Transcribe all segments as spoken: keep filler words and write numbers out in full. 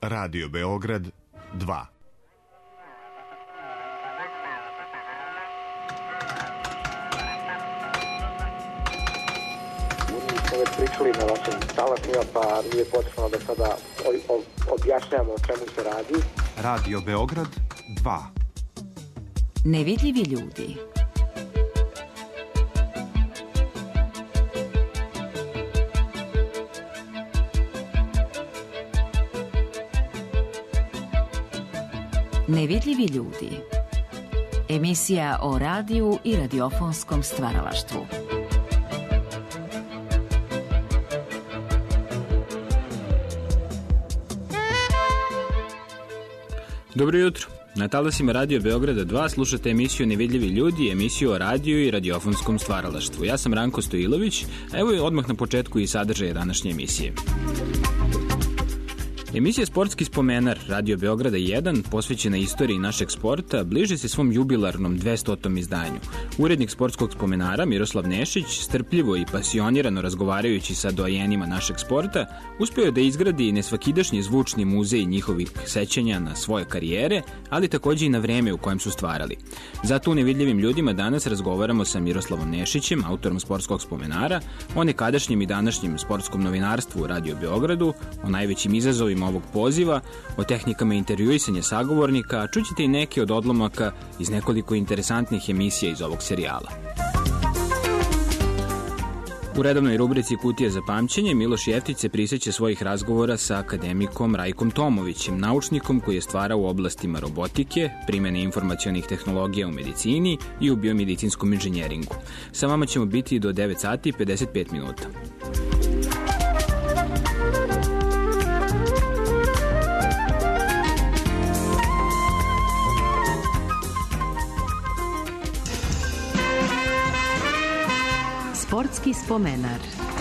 Radio Beograd dva. Već pričali na vašim talasima, pa nije potrebno da sada objašnjamo o čemu se radi. Radio Beograd dva. Nevidljivi ljudi. Nevidljivi ljudi. Emisija o radiju i radiofonskom stvaralaštvu. Dobro jutro. Na talasima Radio Beograda dva slušate emisiju Nevidljivi ljudi, emisiju o radiju i radiofonskom stvaralaštvu. Ja sam Ranko Stojilović, a evo je odmah na početku i sadržaje današnje emisije. Emisija Sportski spomenar Radio Beograda jedan, posvećena istoriji našeg sporta, bliže se svom jubilarnom dvestotom izdanju. Urednik Sportskog spomenara Miroslav Nešić, strpljivo i pasionirano razgovarajući sa doajenima našeg sporta, uspeo da izgradi nesvakidašnji zvučni muzej njihovih sećanja na svoje karijere, ali takođe i na vreme u kojem su stvarali. Zato u Nevidljivim ljudima danas razgovaramo sa Miroslavom Nešićem, autorom Sportskog spomenara, o nekadašnjem i današnjem sportskom novinarstvu u Radio Beogradu, o najvećim izazovima ovog poziva, o tehnikama intervjuisanja sagovornika, a čućete i neke od odlomaka iz nekoliko interesantnih emisija iz ovog serijala. U redovnoj rubrici Kutija za pamćenje Miloš Jeftić se prisjeća svojih razgovora sa akademikom Rajkom Tomovićem, naučnikom koji je stvarao u oblastima robotike, primene informacionih tehnologija u medicini i u biomedicinskom inženjeringu. Sa vama ćemo biti do devet sati i pedeset pet minuta. Sportski spomenar.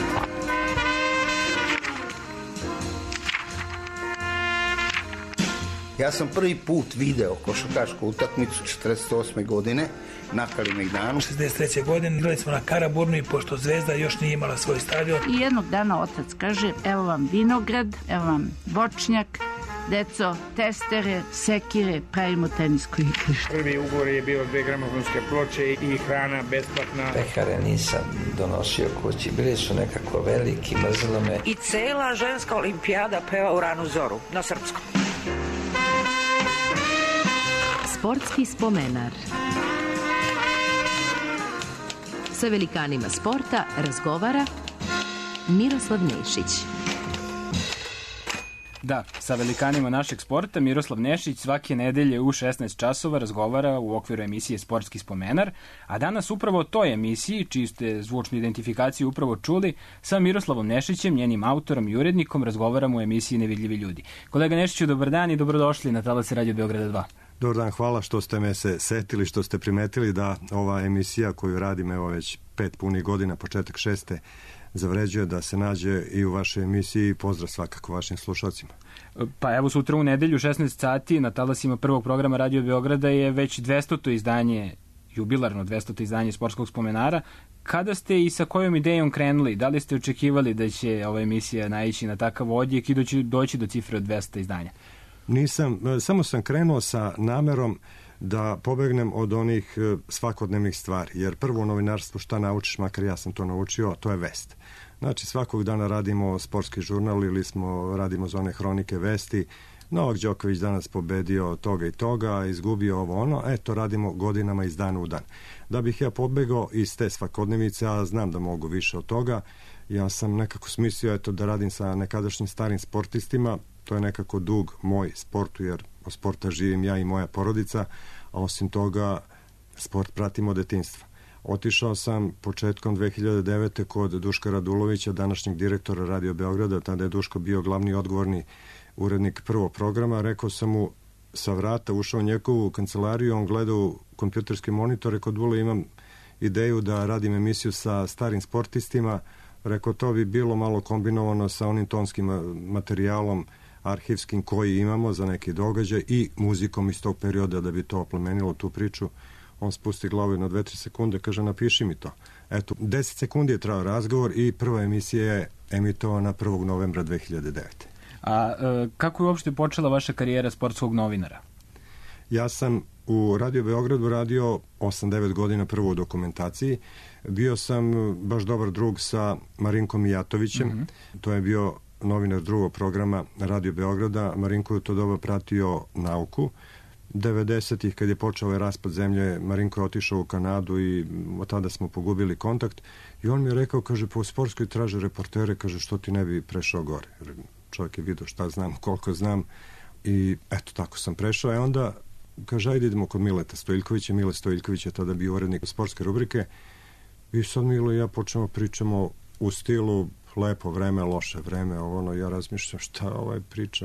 Ja sam prvi put video košarkašku utakmicu četrdeset osme godine na Kalemegdanu. šezdeset treće godine igrali smo na Karaburnu i pošto Zvezda još nije imala svoj stadion. I jednog dana otac kaže, evo vam vinograd, evo vam voćnjak, deco, testere, sekire, pravimo tenisko igrište. Prvi ugovor je bio dve gramofonske ploče i hrana besplatna. Pekare nisam donosio kući, bili su nekako veliki, mrzilo me. I cela ženska olimpijada peva u ranu zoru, na srpskom. Sportski spomenar. Sa velikanima sporta razgovara Miroslav Nešić. Da, sa velikanima našeg sporta Miroslav Nešić svake nedelje u šesnaest časova razgovara u okviru emisije Sportski spomenar, a danas upravo o toj emisiji, čiju ste zvučnu identifikaciju upravo čuli, sa Miroslavom Nešićem, njenim autorom i urednikom, razgovaramo u emisiji Nevidljivi ljudi. Kolega Nešiću, dobar dan i dobrodošli na talase Radio Beograda dva. Dobar dan, hvala što ste me se setili, što ste primetili da ova emisija koju radim evo već pet punih godina, početak šeste, zavređuje da se nađe i u vašoj emisiji. Pozdrav svakako vašim slušalcima. Pa evo sutra u nedelju šesnaest sati na talasima prvog programa Radio Beograda je već dvestoto izdanje, jubilarno dvestoto izdanje Sportskog spomenara. Kada ste i sa kojom idejom krenuli? Da li ste očekivali da će ova emisija naići na takav odjek i doći, doći do cifre od dvesta izdanja? Nisam, samo sam krenuo sa namerom da pobegnem od onih svakodnevnih stvari, jer prvo u novinarstvu šta naučiš, makar ja sam to naučio, to je vest. Znači svakog dana radimo sportski žurnal ili smo radimo za one hronike vesti. Novak Đoković danas pobedio toga i toga, izgubio ovo ono, eto radimo godinama iz dana u dan. Da bih ja pobegao iz te svakodnevice, a znam da mogu više od toga, ja sam nekako smislio eto da radim sa nekadašnjim starim sportistima. To je nekako dug moj sportu, jer od sporta živim ja i moja porodica, a osim toga sport pratim od detinjstva. Otišao sam početkom dve hiljade devete. kod Duška Radulovića, današnjeg direktora Radio Beograda, tada je Duško bio glavni odgovorni urednik prvog programa. Rekao sam mu sa vrata, ušao u njegovu kancelariju, on gleda u kompjuterski monitor, rekao Dule, imam ideju da radim emisiju sa starim sportistima. Rekao, to bi bilo malo kombinovano sa onim tonskim materijalom arhivskim koji imamo za neki događaj i muzikom iz tog perioda da bi to oplemenilo tu priču. On spusti glavu na dve tri sekunde, kaže napiši mi to. Eto, deset sekundi je trajao razgovor i prva emisija je emitovana prvog novembra dve hiljade devete. A e, kako je uopšte počela vaša karijera sportskog novinara? Ja sam u Radio Beogradu radio osam devet godina prvo u dokumentaciji. Bio sam baš dobar drug sa Marinkom Mijatovićem. Mm-hmm. To je bio novinar drugog programa Radio Beograda. Marinko je to doba pratio nauku. devedesetih kad je počeo ovaj raspad zemlje, Marinko je otišao u Kanadu i od tada smo pogubili kontakt. I on mi je rekao, kaže, po sportskoj traže reportere, kaže, što ti ne bi prešao gore. Čovjek je vidio šta znam, koliko znam. I eto, tako sam prešao. E onda, kaže, ajde idemo kod Mileta Stojiljkovića. Mile Stojiljković je tada bio urednik sportske rubrike. I sad Milo i ja počnemo pričamo u stilu lepo vreme, loše vreme, ono, ja razmišljam šta ovaj priča.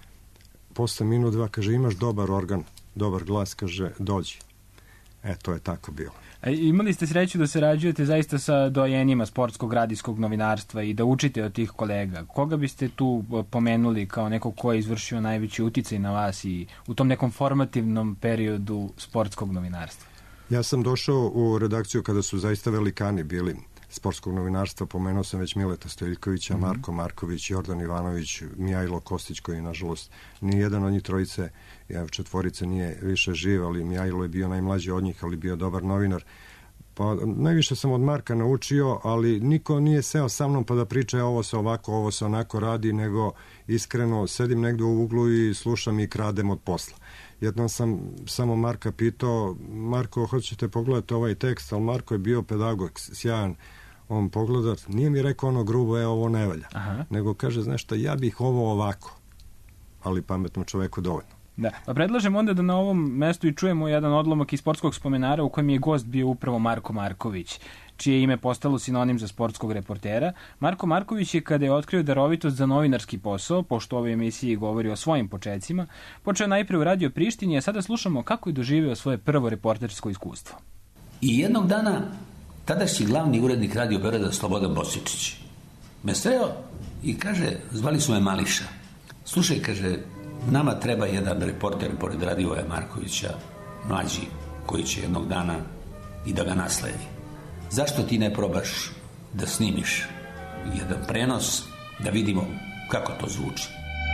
Posle minut dva, kaže, imaš dobar organ, dobar glas, kaže, dođi. E, to je tako bilo. A imali ste sreću da sarađujete zaista sa dojenima sportskog radijskog novinarstva i da učite od tih kolega. Koga biste tu pomenuli kao neko ko je izvršio najveći uticaj na vas i u tom nekom formativnom periodu sportskog novinarstva? Ja sam došao u redakciju kada su zaista velikani bili sportskog novinarstva. Pomenuo sam već Mileta Stojiljkovića, mm-hmm. Marko Marković, Jordan Ivanović, Mijajlo Kostić, koji nažalost nijedan od njih trojice, četvorice nije više živ, ali Mijajlo je bio najmlađi od njih, ali bio dobar novinar. Pa najviše sam od Marka naučio, ali niko nije seo sa mnom pa da priča ovo se ovako, ovo se onako radi, nego iskreno sedim negdje u uglu i slušam i kradem od posla. Jednom sam samo Marka pitao, Marko, hoćete pogledati ovaj tekst, ali Marko je bio pedagog, sjajan, on pogleda, nije mi rekao ono grubo, e, ovo ne valja. Aha. Nego kaže, znaš šta, ja bih ovo ovako, ali pametnom čoveku dovoljno. Da, pa predlažem onda da na ovom mestu i čujemo jedan odlomak iz sportskog spomenara u kojem je gost bio upravo Marko Marković, čije ime postalo sinonim za sportskog reportera. Marko Marković je, kada je otkrio darovitost za novinarski posao, pošto u ovoj emisiji govori o svojim počecima, počeo najpre u Radio Prištini, a sada slušamo kako je doživeo svoje prvo reportersko iskustvo. I jednog dana tadašnji glavni urednik Radio Beograda Slobodan Bosičić me sreo i kaže, zvali su me Mališa. Slušaj, kaže, nama treba jedan reporter pored Radivoja Markovića, mlađi, koji će jednog dana i da ga nasledi. Zašto ti ne probaš da snimiš jedan prenos, da vidimo kako to zvuči?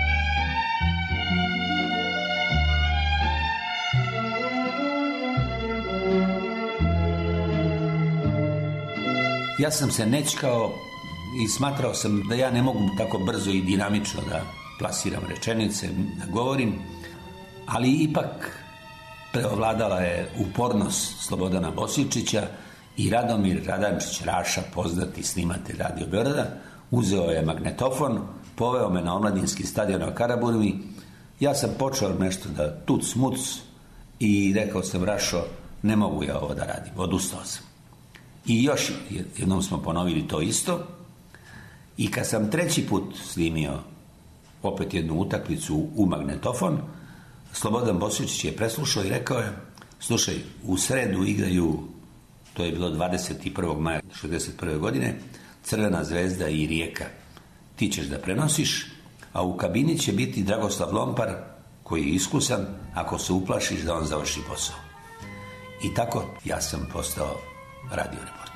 Ja sam se nećkao i smatrao sam da ja ne mogu tako brzo i dinamično da plasiram rečenice, da govorim, ali ipak preovladala je upornost Slobodana Bosičića i Radomir Radančić Raša, poznati snimatelj Radio Beograda, uzeo je magnetofon, poveo me na omladinski stadion na Karaburmi. Ja sam počeo nešto da tuc muc i rekao sam, Rašo, ne mogu ja ovo da radim, odustao sam. I još jednom smo ponovili to isto i kad sam treći put snimio opet jednu utakmicu u magnetofon, Slobodan Bosičić je preslušao i rekao je, slušaj, u sredu igraju, to je bilo dvadeset prvog maja šezdeset prve godine, Crvena zvezda i Rijeka. Ti ćeš da prenosiš, a u kabini će biti Dragoslav Lompar, koji je iskusan, ako se uplašiš da on završi posao. I tako ja sam postao radio reporter.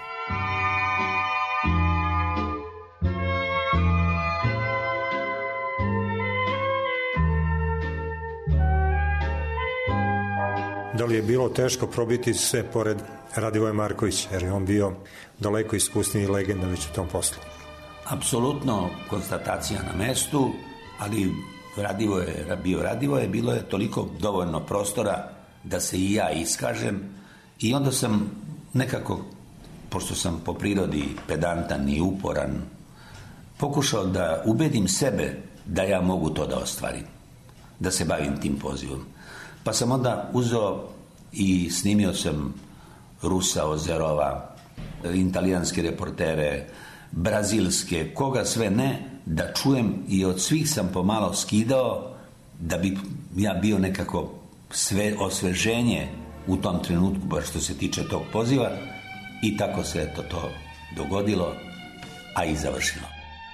Da li je bilo teško probiti se pored Radivoja Markovića, jer je on bio daleko iskusniji legenda već u tom poslu? Apsolutno konstatacija na mestu, ali Radivo je bio Radivo je, bilo je toliko dovoljno prostora da se i ja iskažem i onda sam nekako, pošto sam po prirodi pedantan i uporan, pokušao da ubedim sebe da ja mogu to da ostvarim, da se bavim tim pozivom. Pa sam onda uzeo i snimio sam Rusa Ozerova, italijanske reportere, brazilske, koga sve ne, da čujem i od svih sam pomalo skidao da bi ja bio nekako sve osveženje u tom trenutku, baš što se tiče tog poziva, i tako se eto to dogodilo, a i završilo.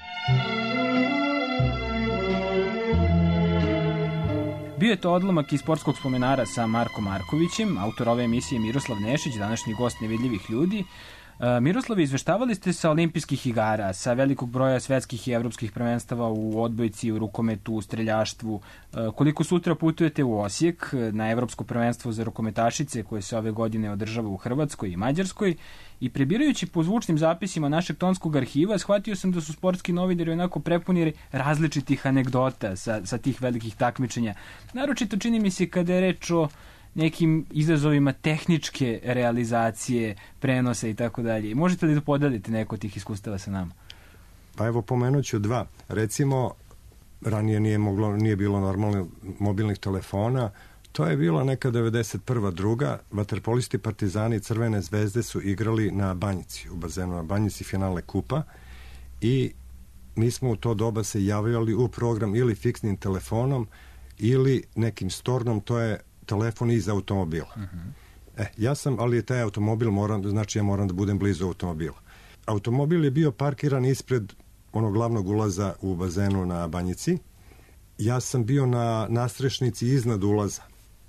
Bio je to odlomak iz sportskog spomenara sa Markom Markovićem, autor ove emisije Miroslav Nešić, današnji gost Nevidljivih ljudi. Miroslave, izveštavali ste sa olimpijskih igara, sa velikog broja svetskih i evropskih prvenstava u odbojci, u rukometu, u streljaštvu. Koliko sutra putujete u Osijek na evropsko prvenstvo za rukometašice koje se ove godine održava u Hrvatskoj i Mađarskoj, i prebirajući po zvučnim zapisima našeg tonskog arhiva, shvatio sam da su sportski novinari onako prepuni različitih anegdota sa, sa tih velikih takmičenja. Naročito čini mi se kada je reč o nekim izazovima tehničke realizacije, prenosa i tako dalje. Možete li da podelite neko od tih iskustava sa nama? Pa evo, pomenut ću dva. Recimo, ranije nije, moglo, nije bilo normalno mobilnih telefona. To je bila neka devedeset prva druga. Vaterpolisti Partizani i Crvene zvezde su igrali na Banjici, u bazenu na Banjici, finale kupa, i mi smo u to doba se javljali u program ili fiksnim telefonom ili nekim stornom, to je telefon iz automobila. Uh-huh. E, ja sam, ali taj automobil moram, znači ja moram da budem blizu automobila. Automobil je bio parkiran ispred onog glavnog ulaza u bazenu na Banjici. Ja sam bio na nastrešnici iznad ulaza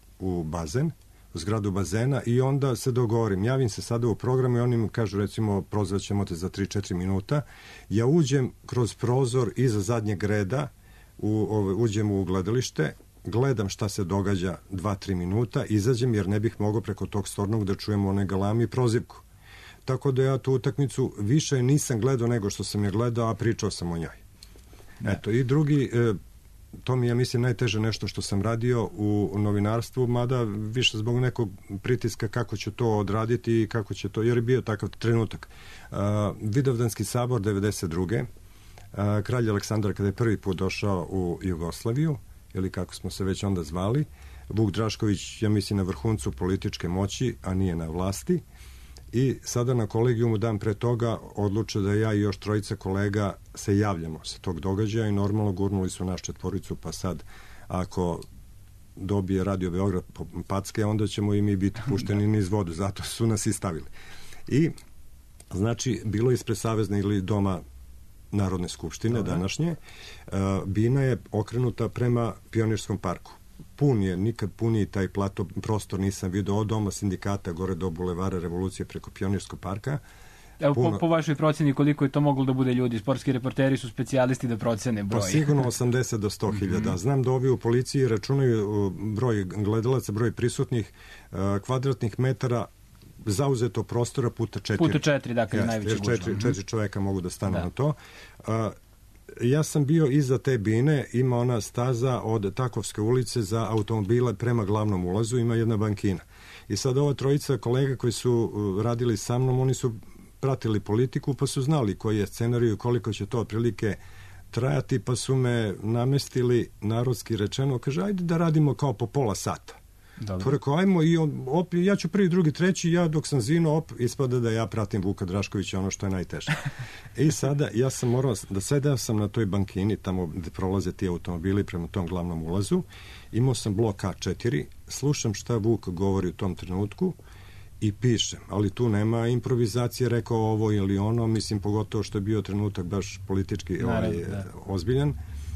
u bazen, u zgradu bazena, i onda se dogovorim. Javim se sada u programu i oni mi kažu, recimo, prozvaćemo te za tri četiri minuta. Ja uđem kroz prozor iza zadnjeg reda, u, uđem u gledalište, gledam šta se događa dva tri minuta, izađem jer ne bih mogao preko tog stornog da čujem one galami i prozivku. Tako da ja tu utakmicu više nisam gledao nego što sam je gledao, a pričao sam o njoj. Eto, i drugi, e, to mi je, mislim, najteže nešto što sam radio u novinarstvu, mada više zbog nekog pritiska kako ću to odraditi i kako će to, jer je bio takav trenutak. Uh, Vidovdanski sabor devedeset druge. Uh, kralj Aleksandar kada je prvi put došao u Jugoslaviju, ili kako smo se već onda zvali, Vuk Drašković, ja mislim, na vrhuncu političke moći, a nije na vlasti, i sada na kolegijumu dan pre toga odluče da ja i još trojica kolega se javljamo sa tog događaja i normalno gurnuli su naš četvoricu, pa sad ako dobije Radio Beograd packe, onda ćemo i mi biti pušteni niz vodu, zato su nas i stavili. I znači, bilo ispred Savezne ili Doma Narodne skupštine, Dobre. današnje, uh, bina je okrenuta prema Pionirskom parku. Pun je, nikad puniji taj plato, prostor nisam vidio od Doma sindikata gore do Bulevara Revolucije preko Pionirskog parka. Evo, Puno... po, po vašoj proceni koliko je to moglo da bude ljudi? Sportski reporteri su specijalisti da procene broj. Pa sigurno osamdeset do sto hiljada. Znam da ovi u policiji računaju broj gledalaca, broj prisutnih, uh, kvadratnih metara zauzeto prostora puta četiri. Puta četiri, dakle, Jeste, najveći četiri, četiri, četiri čoveka mogu da stanu da. na to. Uh, ja sam bio iza te bine, ima ona staza od Takovske ulice za automobile prema glavnom ulazu, ima jedna bankina. I sad ova trojica kolega koji su radili sa mnom, oni su pratili politiku, pa su znali koji je scenarij, koliko će to otprilike trajati, pa su me namestili, narodski rečeno, kaže, ajde da radimo kao po pola sata. To rekao, ajmo, i on, op, ja ću prvi, drugi, treći, ja dok sam zino, op, ispada da ja pratim Vuka Draškovića, ono što je najteže. I sada, ja sam morao, da sedeo sam na toj bankini, tamo gde prolaze ti automobili prema tom glavnom ulazu, imao sam blok A četiri, slušam šta Vuk govori u tom trenutku i pišem, ali tu nema improvizacije, rekao ovo ili ono, mislim, pogotovo što je bio trenutak baš politički Naravno, ovaj, da. ozbiljan,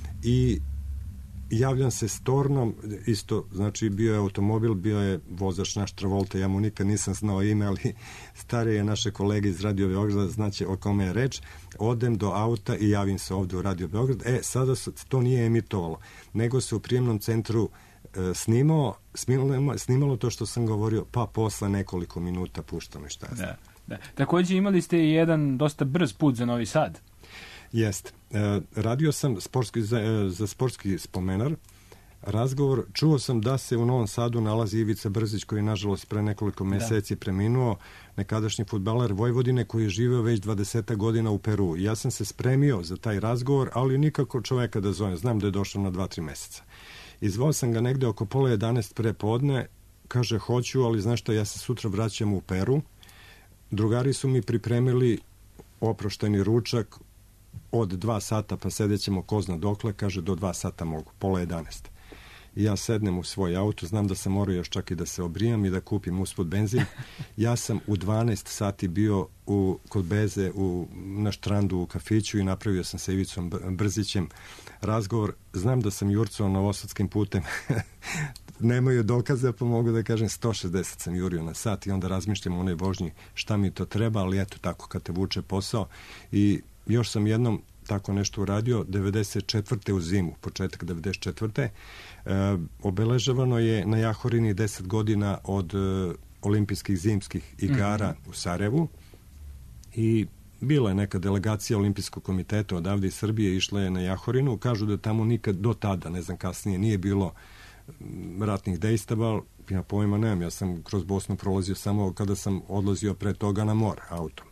i javljam se stornom, isto, znači bio je automobil, bio je vozač naš Travolta, ja mu nikad nisam znao ime, ali starije naše kolege iz Radio Beograda znaće o kome je reč. Odem do auta i javim se ovde u Radio Beograd. E, sada su, to nije emitovalo, nego se u prijemnom centru e, snimao, snimalo, snimalo to što sam govorio, pa posle nekoliko minuta puštamo i šta je. Da, da. Takođe imali ste i jedan dosta brz put za Novi Sad. Jeste. E, radio sam sportski, za, za sportski spomenar. Razgovor, čuo sam da se u Novom Sadu nalazi Ivica Brzić, koji je nažalost pre nekoliko meseci da. preminuo, nekadašnji fudbaler Vojvodine koji je živeo već dvadeset godina u Peru. Ja sam se spremio za taj razgovor, ali nikako čoveka da zovem. Znam da je došao na dva tri meseca. Izvao sam ga negde oko pola jedanaest pre podne, kaže, hoću, ali znaš šta, ja se sutra vraćam u Peru. Drugari su mi pripremili oprošteni ručak od dva sata, pa sedećemo ko zna dokle, kaže, do dva sata mogu, pola jedanaest. I ja sednem u svoj auto, znam da sam morao još čak i da se obrijam i da kupim usput benzin. Ja sam u dvanaest sati bio u, kod Beze u, na štrandu u kafiću i napravio sam sa Ivicom Brzićem razgovor. Znam da sam jurcao Novosadskim putem nemaju dokaze, pa mogu da kažem sto šezdeset sam jurio na sat i onda razmišljam o onoj vožnji šta mi to treba, ali eto tako kad te vuče posao. I još sam jednom tako nešto uradio, devedeset četvrte u zimu, početak devedeset četvrte E, obeležavano je na Jahorini deset godina od e, olimpijskih zimskih igara mm-hmm. u Sarajevu i bila je neka delegacija Olimpijskog komiteta odavde iz Srbije, išla je na Jahorinu, kažu da tamo nikad do tada, ne znam kasnije, nije bilo ratnih dejstava, ja pojma nemam, ja sam kroz Bosnu prolazio samo kada sam odlazio pre toga na more autom.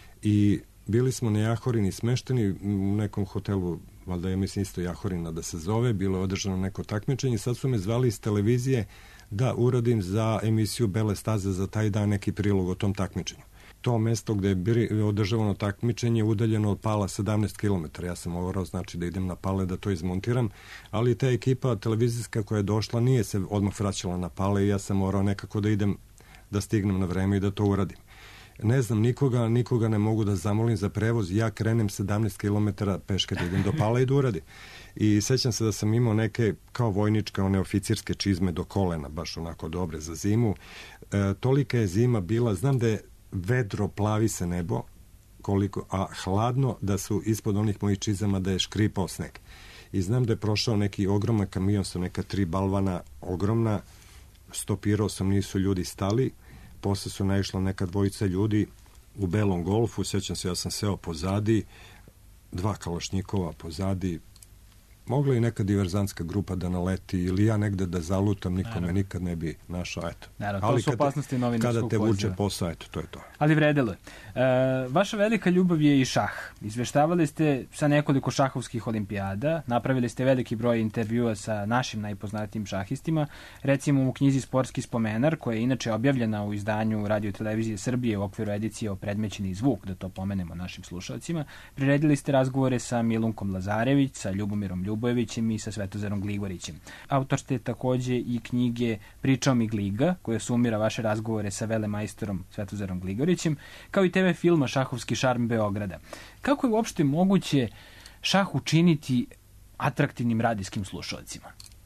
I bili smo na Jahorini smešteni u nekom hotelu, valjda ja mislim isto Jahorina da se zove, bilo je održano neko takmičenje, sad su me zvali iz televizije da uradim za emisiju Bele staze za taj dan neki prilog o tom takmičenju. To mesto gde je održavano takmičenje udaljeno od Pala sedamnaest kilometara. Ja sam morao znači da idem na Pale da to izmontiram, ali ta ekipa televizijska koja je došla nije se odmah vraćala na Pale i ja sam morao nekako da idem, da stignem na vreme i da to uradim. Ne znam nikoga, nikoga ne mogu da zamolim za prevoz, ja krenem sedamnaest kilometara peške da idem do Pala i da uradim. I sećam se da sam imao neke kao vojničke, one oficirske čizme do kolena, baš onako dobre za zimu. E, tolika je zima bila, znam da je vedro, plavi se nebo, koliko, a hladno da su ispod onih mojih čizama da je škripao sneg. I znam da je prošao neki ogroman kamion sa neka tri balvana ogromna, stopirao sam, nisu ljudi stali, posle su naišla neka dvojica ljudi u belom golfu, sećam se, ja sam seo pozadi, dva kalašnjikova pozadi, mogla i neka diverzantska grupa da naleti ili ja negde da zalutam, nikome Naravno. nikad ne bi našao, eto. Naravno, to ali su opasnosti novinarskog kada te poziva. vuče posao, eto, to je to. Ali vredelo je. E, vaša velika ljubav je i šah. Izveštavali ste sa nekoliko šahovskih olimpijada, napravili ste veliki broj intervjua sa našim najpoznatijim šahistima, recimo u knjizi Sportski spomenar, koja je inače objavljena u izdanju Radio televizije Srbije u okviru edicije o Predmećeni zvuk, da to pomenemo našim slušalcima. Priredili ste razgovore sa Milunkom Lazarević, sa Ljubomirom Ljubojevićem i sa Svetozarom Gligorićem. Autor ste takođe i knjige Pričao mi Gliga, koja sumira vaše razgovore sa velemajstorom Svetozarom Gligorićem, kao i te ve filma Šahovski šarm Beograda. Kako je uopšte moguće šah učiniti atraktivnim radijskim slušalcima?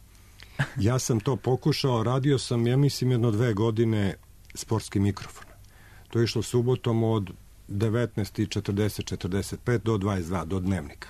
Ja sam to pokušao, radio sam, ja mislim, jedno dve godine sportski mikrofon. To je išlo subotom od devetnaest četrdeset četrdeset pet do dvadeset dva, do dnevnika.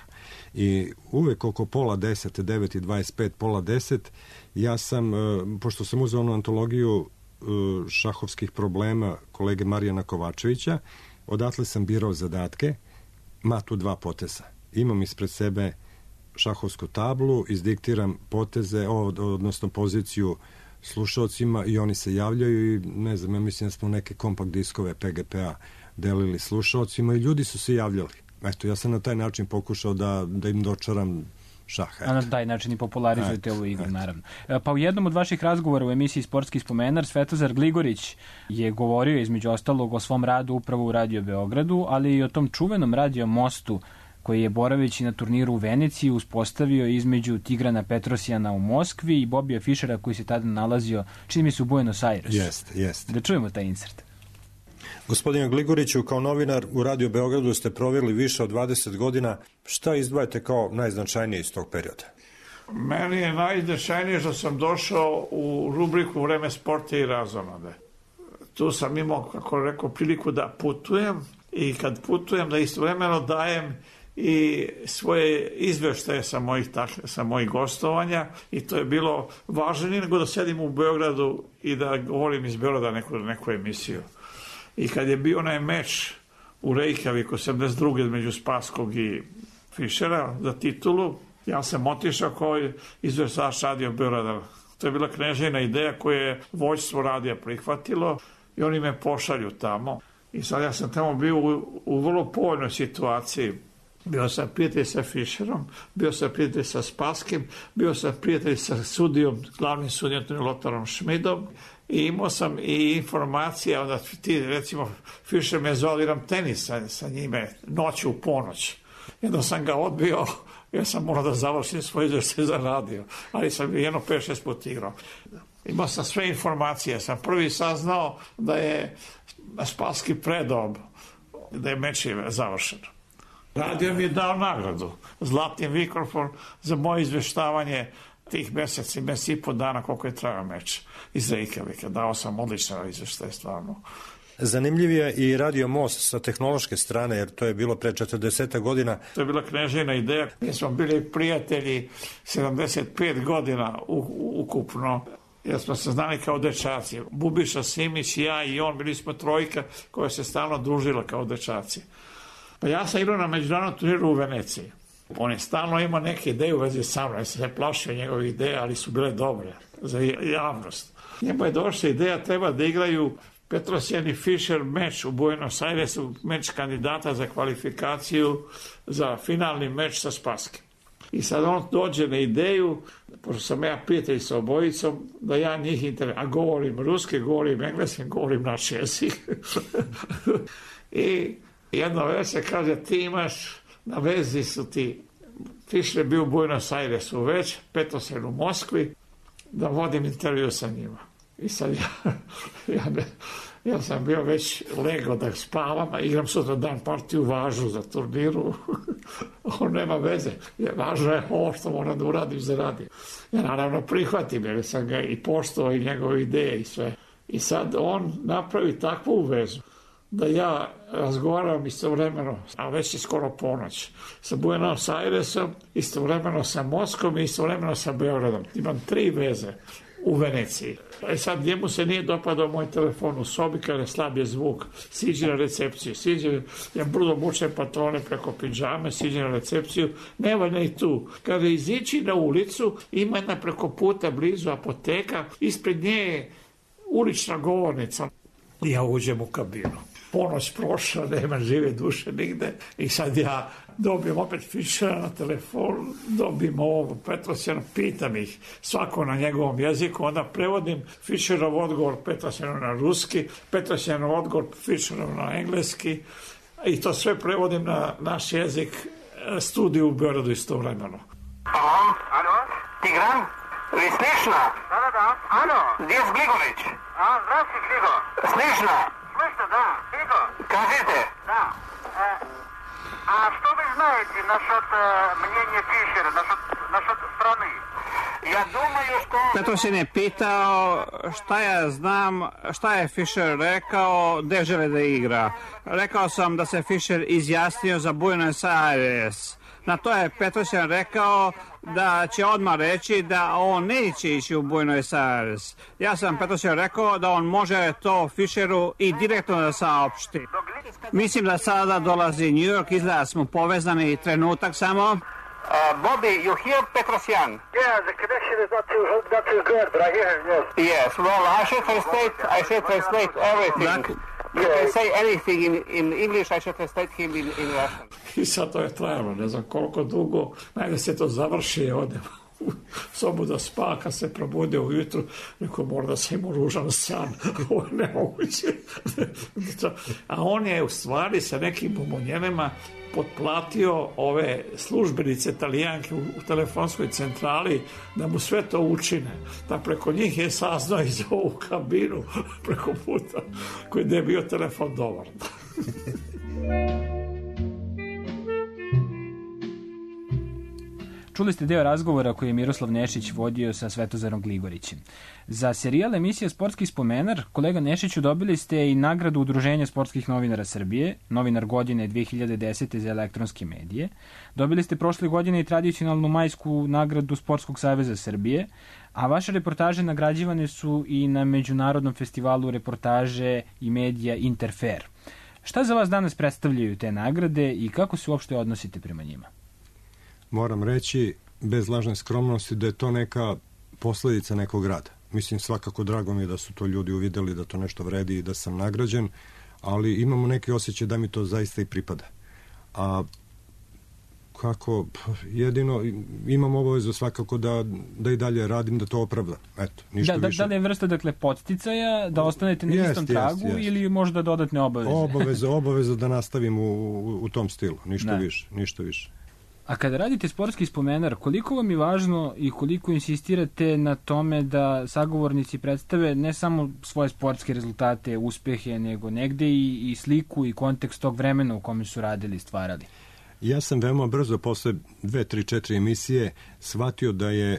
I uvek oko pola deset, devet i dvadeset pet, pola deset, ja sam, pošto sam uzeo onu antologiju šahovskih problema kolege Marijana Kovačevića, odatle sam birao zadatke, matu dva poteza. Imam ispred sebe šahovsku tablu, izdiktiram poteze, odnosno poziciju slušalcima i oni se javljaju i ne znam, ja mislim da smo neke kompakt diskove P G P-a delili slušalcima i ljudi su se javljali. Eto, ja sam na taj način pokušao da, da im dočaram šah. Eto. A na taj način i popularizujete ovu igru, naravno. Pa u jednom od vaših razgovora u emisiji Sportski spomenar Svetozar Gligorić je govorio između ostalog o svom radu upravo u Radio Beogradu, ali i o tom čuvenom radio mostu koji je boraveći na turniru u Veneciji uspostavio između Tigrana Petrosijana u Moskvi i Bobija Fišera koji se tada nalazio, čini mi se, u Buenos Airesu. Jeste, jeste. Da čujemo taj insert. Gospodine Gligoriću, kao novinar u Radio Beogradu ste provjerili više od dvadeset godina. Šta izdvajate kao najznačajnije iz tog perioda? Meni je najznačajnije što sam došao u rubriku Vreme sporta i razonode. Tu sam imao, kako rekao, priliku da putujem i kad putujem da istovremeno dajem i svoje izveštaje sa mojih, tak, sa mojih gostovanja i to je bilo važno nego da sedim u Beogradu i da govorim iz Beograda neku, neku emisiju. I kad je bio onaj meč u Reykjaviku osamdeset druge među Spasskog i Fišera za titulu, ja sam otišao kao izveštač Radio Beograda. To je bila knežina ideja koju je vođstvo radija prihvatilo i oni me pošalju tamo. I sad ja sam tamo bio u, u vrlo povoljnoj situaciji. Bio sam prijatelj sa Fišerom, bio sam prijatelj sa Spasskim, bio sam prijatelj sa sudijom, glavnim sudijom Lotarom Šmidom i imao sam i informacije, onda ti, recimo, Fišer me zvao, igram tenis sa, sa njime noću u ponoć. Jedno sam ga odbio, ja sam morao da završim svoj izveštaj za radio, ali sam jedno pet šest puta igrao. Imao sam sve informacije, sam prvi saznao da je Spasski predob, da je meč završen. Radio mi je dao nagradu, zlatni mikrofon za moje izveštavanje tih mjeseci, mjeseci i po dana koliko je trajao meč iz Reykjavika. Dao sam odlično izvještaj, stvarno. Zanimljiv je i Radio Most sa tehnološke strane, jer to je bilo pre četrdeset godina. To je bila Knežina ideja. Mi smo bili prijatelji sedamdeset pet godina u, ukupno, jer smo se znali kao dečaci. Bubiša Simić, ja i on, bili smo trojka koja se stalno družila kao dečaci. Pa ja sam igrao na međunarodnom turniru u Veneciji. On je stalno imao neke ideje u vezi sa mnom. Ja sam se plašio njegovih ideja, ali su bile dobre za javnost. Njemu je došla ideja, treba da igraju Petrosjan i Fischer meč u Buenos Airesu, meč kandidata za kvalifikaciju za finalni meč sa Spaskim. I sad on dođe na ideju, pošto sam ja prijatelj sa obojicom, da ja njih interesujem, a govorim ruski, govorim engleski, govorim naš jezik. I jedno već se kaže, ti imaš, na vezi su ti, Fischer je bio u Buenos Airesu već, Petrosjan u Moskvi, da vodim intervju sa njima. I sad ja, ja, ne, ja sam bio već lego da spavam, a igram sutra dan partiju važu za turniru. On nema veze. Je, važno je ovo što moram da uradim za radi. Ja naravno prihvatim, jer sam ga i poštovao i njegove ideje i sve. I sad on napravi takvu vezu da ja razgovaram istovremeno, a već je skoro ponoć, sa Buenos Airesom, istovremeno sa Moskvom i istovremeno sa Beogradom. Imam tri veze u Veneciji. E sad, njemu se nije dopadao moj telefon u sobi, kada je slab je zvuk. Siđe na recepciju, siđe, ja brdo mučem patrone preko pidžame, siđe na recepciju, nema ne i tu. Kada izići na ulicu, ima jedna preko puta blizu apoteka, ispred nje je ulična govornica. Ja uđem u kabinu. Ponoć prošla, nema žive duše nigde i sad ja dobijem opet Fischera na telefon, dobijem ovo Petrosjana, pitam ih svako na njegovom jeziku, onda prevodim Fischerov odgovor Petrosjanu na ruski, Petrosjanov odgovor Fischerov na engleski i to sve prevodim na naš jezik, studiju u Beogradu istovremeno. Alo, alo, Tigran, vi slišna? Da, da, da. Alo, gdje je Gligorić? A, zdravci, Gligo. Slišna? Slišna, da, Gligo. Kažite. Da. E, a što vi znajete насчет e, мнения Фишера, насчет, насчет страны? Ja думаю, što... Petrosjan je pitao šta ja znam, šta je Fischer rekao, gde žele da igra. Rekao sam da se Fischer izjasnio za Buenos Aires. Na to je Petrosjan rekao da će odmah reći da on neće ići u Buenos Aires. Ja sam Petrosjan rekao da on može to Fischeru i direktno da saopšti. Mislim da sada dolazi New York, izgleda smo povezani trenutak samo. Uh, Bobby, you hear Petrosyan? Yeah, the connection is not too not too good, but I hear him. Yes. Yes. Well, I should translate. I should translate everything. That, you can say anything in in English. I should translate him in in Russian. I sad to je trajalo, ne znam koliko dugo. Najde se to završi, ode u sobu da spa, kad se probude ujutru, neko mora da se ima ružan san. Ovo je nemoguće. A on je u stvari sa nekim bumonjenima potplatio ove službenice Italijanke u, u telefonskoj centrali da mu sve to učine. Da preko njih je saznao iz ovu kabinu preko puta koji je bio telefon dobar. Čuli ste deo razgovora koji je Miroslav Nešić vodio sa Svetozarom Gligorićem. Za serijal emisije Sportski spomenar, kolega Nešiću, dobili ste i nagradu Udruženja sportskih novinara Srbije, novinar godine dve hiljade desete za elektronske medije. Dobili ste prošle godine i tradicionalnu majsku nagradu Sportskog saveza Srbije, a vaše reportaže nagrađivane su i na Međunarodnom festivalu reportaže i medija Interfer. Šta za vas danas predstavljaju te nagrade i kako se uopšte odnosite prema njima? Moram reći, bez lažne skromnosti, da je to neka posledica nekog rada. Mislim, svakako drago mi je da su to ljudi uvideli, da to nešto vredi i da sam nagrađen, ali imamo neki osjećaj da mi to zaista i pripada. A kako, jedino, imam obavezu svakako da, da i dalje radim, da to opravdam. Eto, ništa da, više. Da li je vrsta, dakle, podsticaja da ostanete na jest, istom tragu jest, jest. ili možda dodatne obaveze? Obaveza, obaveza da nastavim u, u, u tom stilu, ništa da. više, ništa više. A kada radite sportski spomenar, koliko vam je važno i koliko insistirate na tome da sagovornici predstave ne samo svoje sportske rezultate, uspehe, nego negde i, i sliku i kontekst tog vremena u kome su radili i stvarali? Ja sam veoma brzo, posle dve, tri, četiri emisije, shvatio da je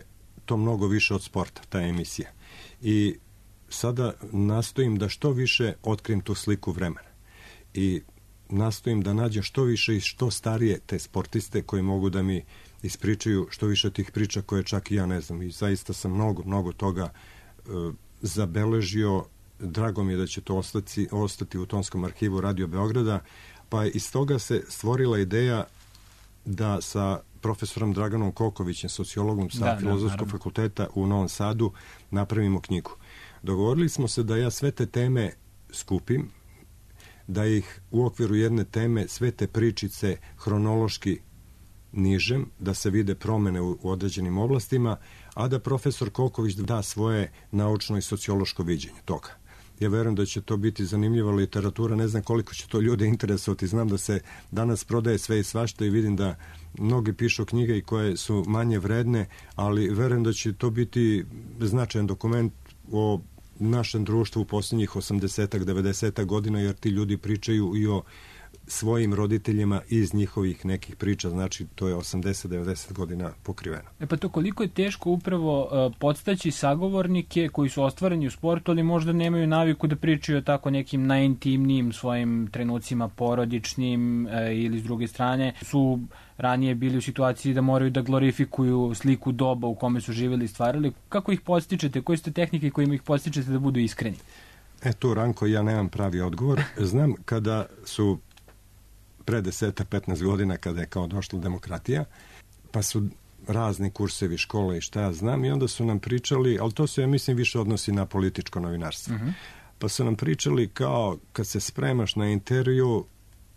to mnogo više od sporta, ta emisija. I sada nastojim da što više otkrim tu sliku vremena. I nastojim da nađem što više i što starije te sportiste koji mogu da mi ispričaju što više tih priča koje čak i ja ne znam. I zaista sam mnogo, mnogo toga e, zabeležio. Drago mi je da će to ostati, ostati u tonskom arhivu Radio Beograda, pa iz toga se stvorila ideja da sa profesorom Draganom Kokovićem, sociologom sa da, Filozofskog da, fakulteta u Novom Sadu, napravimo knjigu. Dogovorili smo se da ja sve te teme skupim, da ih u okviru jedne teme, sve te pričice hronološki nižem, da se vide promene u, u određenim oblastima, a da profesor Koković da svoje naučno i sociološko viđenje toga. Ja verujem da će to biti zanimljiva literatura, ne znam koliko će to ljude interesovati, znam da se danas prodaje sve i svašta i vidim da mnogi pišu knjige i koje su manje vredne, ali verujem da će to biti značajan dokument o našem društvu u posljednjih osamdesetak, devedesetak godina, jer ti ljudi pričaju i o svojim roditeljima iz njihovih nekih priča, znači to je osamdeset do devedeset godina pokriveno. E pa to koliko je teško upravo uh, podstaći sagovornike koji su ostvareni u sportu, ali možda nemaju naviku da pričaju o tako nekim najintimnijim svojim trenucima porodičnim uh, ili s druge strane su ranije bili u situaciji da moraju da glorifikuju sliku doba u kome su živjeli i stvarali. Kako ih podstičete? Koje ste tehnike kojima ih podstičete da budu iskreni? E tu, Ranko, ja nemam pravi odgovor. Znam kada su pre deset petnaest godina, kada je kao došla demokratija, pa su razni kursevi škole i šta ja znam, i onda su nam pričali, ali to se, ja mislim, više odnosi na političko novinarstvo. Uh-huh. Pa su nam pričali kao, kad se spremaš na intervju,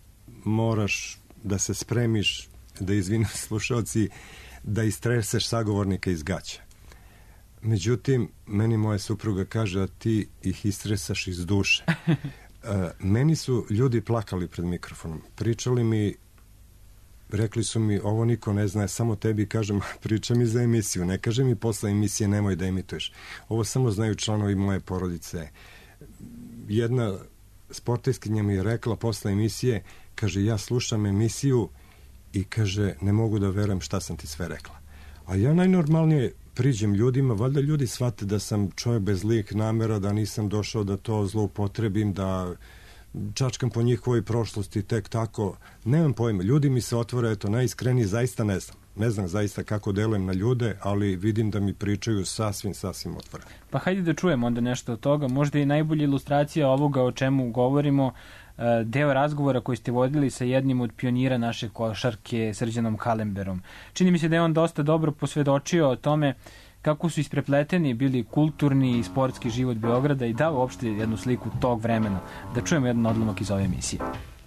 moraš da se spremiš, da izvinu slušalci, da istreseš sagovornika iz gaća. Međutim, meni moja supruga kaže, a ti ih istresaš iz duše. Uh, meni su ljudi plakali pred mikrofonom. Pričali mi, rekli su mi, ovo niko ne zna, samo tebi kažem, priča mi za emisiju, ne kaže mi posle emisije, nemoj da emituješ. Ovo samo znaju članovi moje porodice. Jedna sportistkinja mi je rekla posle emisije, kaže, ja slušam emisiju i kaže, ne mogu da verujem šta sam ti sve rekla. A ja najnormalnije priđem ljudima, valjda ljudi shvate da sam čovjek bez zlih namera, da nisam došao da to zloupotrebim, da čačkam po njihovoj prošlosti tek tako. Nemam pojma, ljudi mi se otvore, eto, najiskreniji, zaista ne znam. Ne znam zaista kako delujem na ljude, ali vidim da mi pričaju sasvim, sasvim otvoreno. Pa hajde da čujemo onda nešto od toga. Možda i najbolja ilustracija ovoga o čemu govorimo, deo razgovora koji ste vodili sa jednim od pionira naše košarke, Srđanom Kalemberom. Čini mi se da je on dosta dobro posvedočio o tome kako su isprepleteni bili kulturni i sportski život Beograda i dao uopšte jednu sliku tog vremena. Da čujemo jedan odlomak iz ove emisije.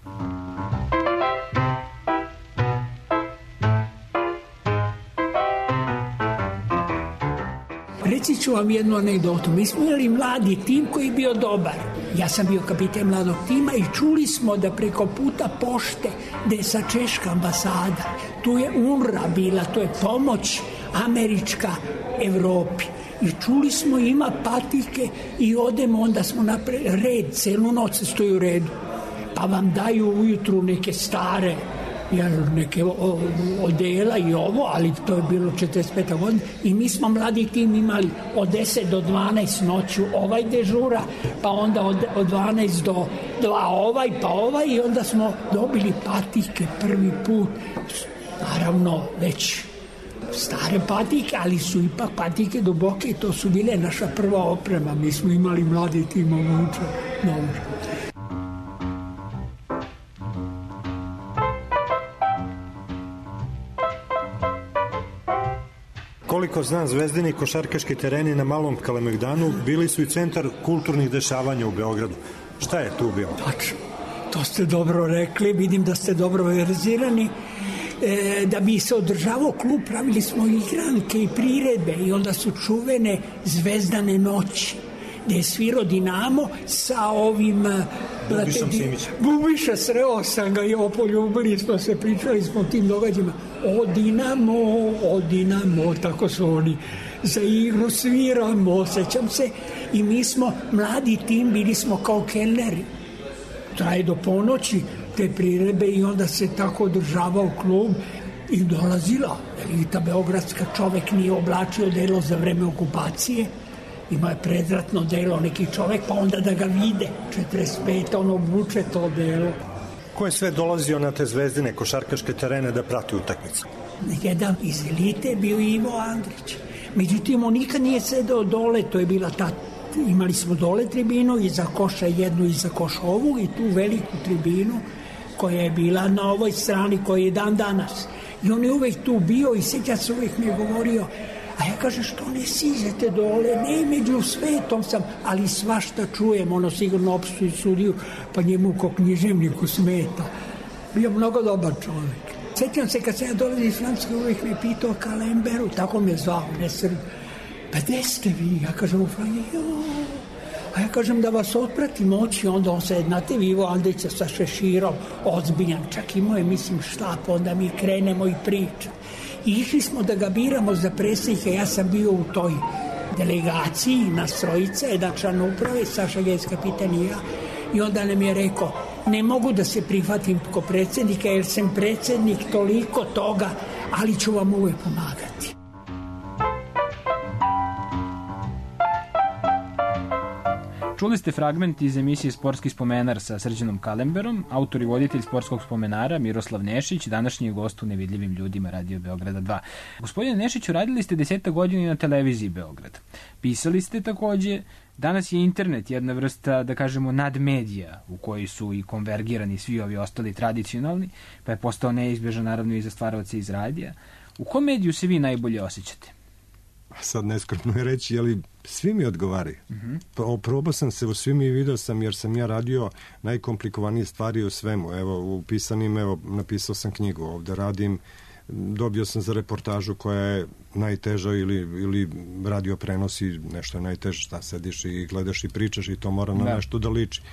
Reći ću vam jednu anegdotu. Mi smo imali mladi tim koji je bio dobar. Ja sam bio kapiten mladog tima i čuli smo da preko puta pošte, gde je sa češka ambasada, tu je U N R A bila, to je pomoć američka Evropi. I čuli smo ima patike i odemo, onda smo napravili red, celu noć se stoji u redu. Pa vam daju ujutru neke stare, neke odela i ovo, ali to je bilo četrdeset peta godina i mi smo mladi tim imali od deset do dvanaest noću ovaj dežura, pa onda od, od dvanaest do dva ovaj, pa ovaj i onda smo dobili patike prvi put, naravno već stare patike, ali su ipak patike duboke i to su bile naša prva oprema, mi smo imali mladi tim obuča, dobro. Koliko znam, Zvezdini košarkaški tereni na Malom Kalemegdanu bili su i centar kulturnih dešavanja u Beogradu. Šta je tu bilo? Tačno, to ste dobro rekli, vidim da ste dobro verzirani. E, da bi se održavao klub, pravili smo igranke i priredbe i onda su čuvene Zvezdane noći, gde je svirao Dinamo sa ovim Bubišom Simićem. Bubiša, sreo sam ga i ovo poljubili smo se, pričali smo o tim događajima. O Dinamo, o Dinamo, tako su oni. Za igru sviramo, sećam se. I mi smo, mladi tim, bili smo kao kelneri. Traje do ponoći te priredbe i onda se tako održavao klub i dolazila. Elita beogradska, čovek nije oblačio delo za vreme okupacije, imao je predratno delo neki čovek, pa onda da ga vide, četrdeset pet on obuče to delo. Ko je sve dolazio na te zvezdine košarkaške terene da prati utakmicu? Jedan iz elite bio Ivo Andrić. Međutim, on nikad nije sedeo dole, to je bila ta, imali smo dole tribinu, iza koša jednu, iza koša ovu i tu veliku tribinu koja je bila na ovoj strani koja je dan danas. I on je uvek tu bio i sjeća se uvek mi je govorio, a ja kažem što ne sizete dole, ne među svetom sam, ali svašta čujem, ono sigurno opstuju sudiju, pa njemu ko književniku smeta. Bio mnogo dobar čovjek. Sjećam se kad sam ja dolazio iz Francuske, uvijek me pitao Kalemberu, tako me zvao, ne Srb. Pa gde ste vi? Ja kažem u Franji, joj. A ja kažem da vas otpratim oči, onda on se, znate vi, Ivo Andrića sa šeširom, ozbiljan, čak imao je, mislim, štap, onda mi krenemo i pričamo. I išli smo da ga biramo za predsjednika, ja sam bio u toj delegaciji, nas trojica, jedan član uprave, Saša Gec, kapitan i ja, i onda nam je rekao, ne mogu da se prihvatim ko predsjednika, jer sam predsjednik toliko toga, ali ću vam uvijek pomagati. Čuli ste fragment iz emisije Sportski spomenar sa Srđanom Kalemberom, autor i voditelj Sportskog spomenara Miroslav Nešić, današnji je gost u Nevidljivim ljudima Radio Beograda dva. Gospodine Nešiću, radili ste deseta godina na televiziji Beograd. Pisali ste takođe, danas je internet jedna vrsta, da kažemo, nadmedija u kojoj su i konvergirani svi ovi ostali tradicionalni, pa je postao neizbježan naravno i za stvaraoce iz radija. U kom mediju se vi najbolje osjećate? Sad neskrpno je reći, ali svi mi odgovaraju. Mm-hmm. Probao sam se u svim i video sam, jer sam ja radio najkomplikovanije stvari u svemu. Evo, u pisanim, evo, napisao sam knjigu, ovde radim, dobio sam za reportažu koja je najteža ili, ili radio prenosi, nešto je najteže, šta sediš i gledaš i pričaš i to mora na da. nešto da liči.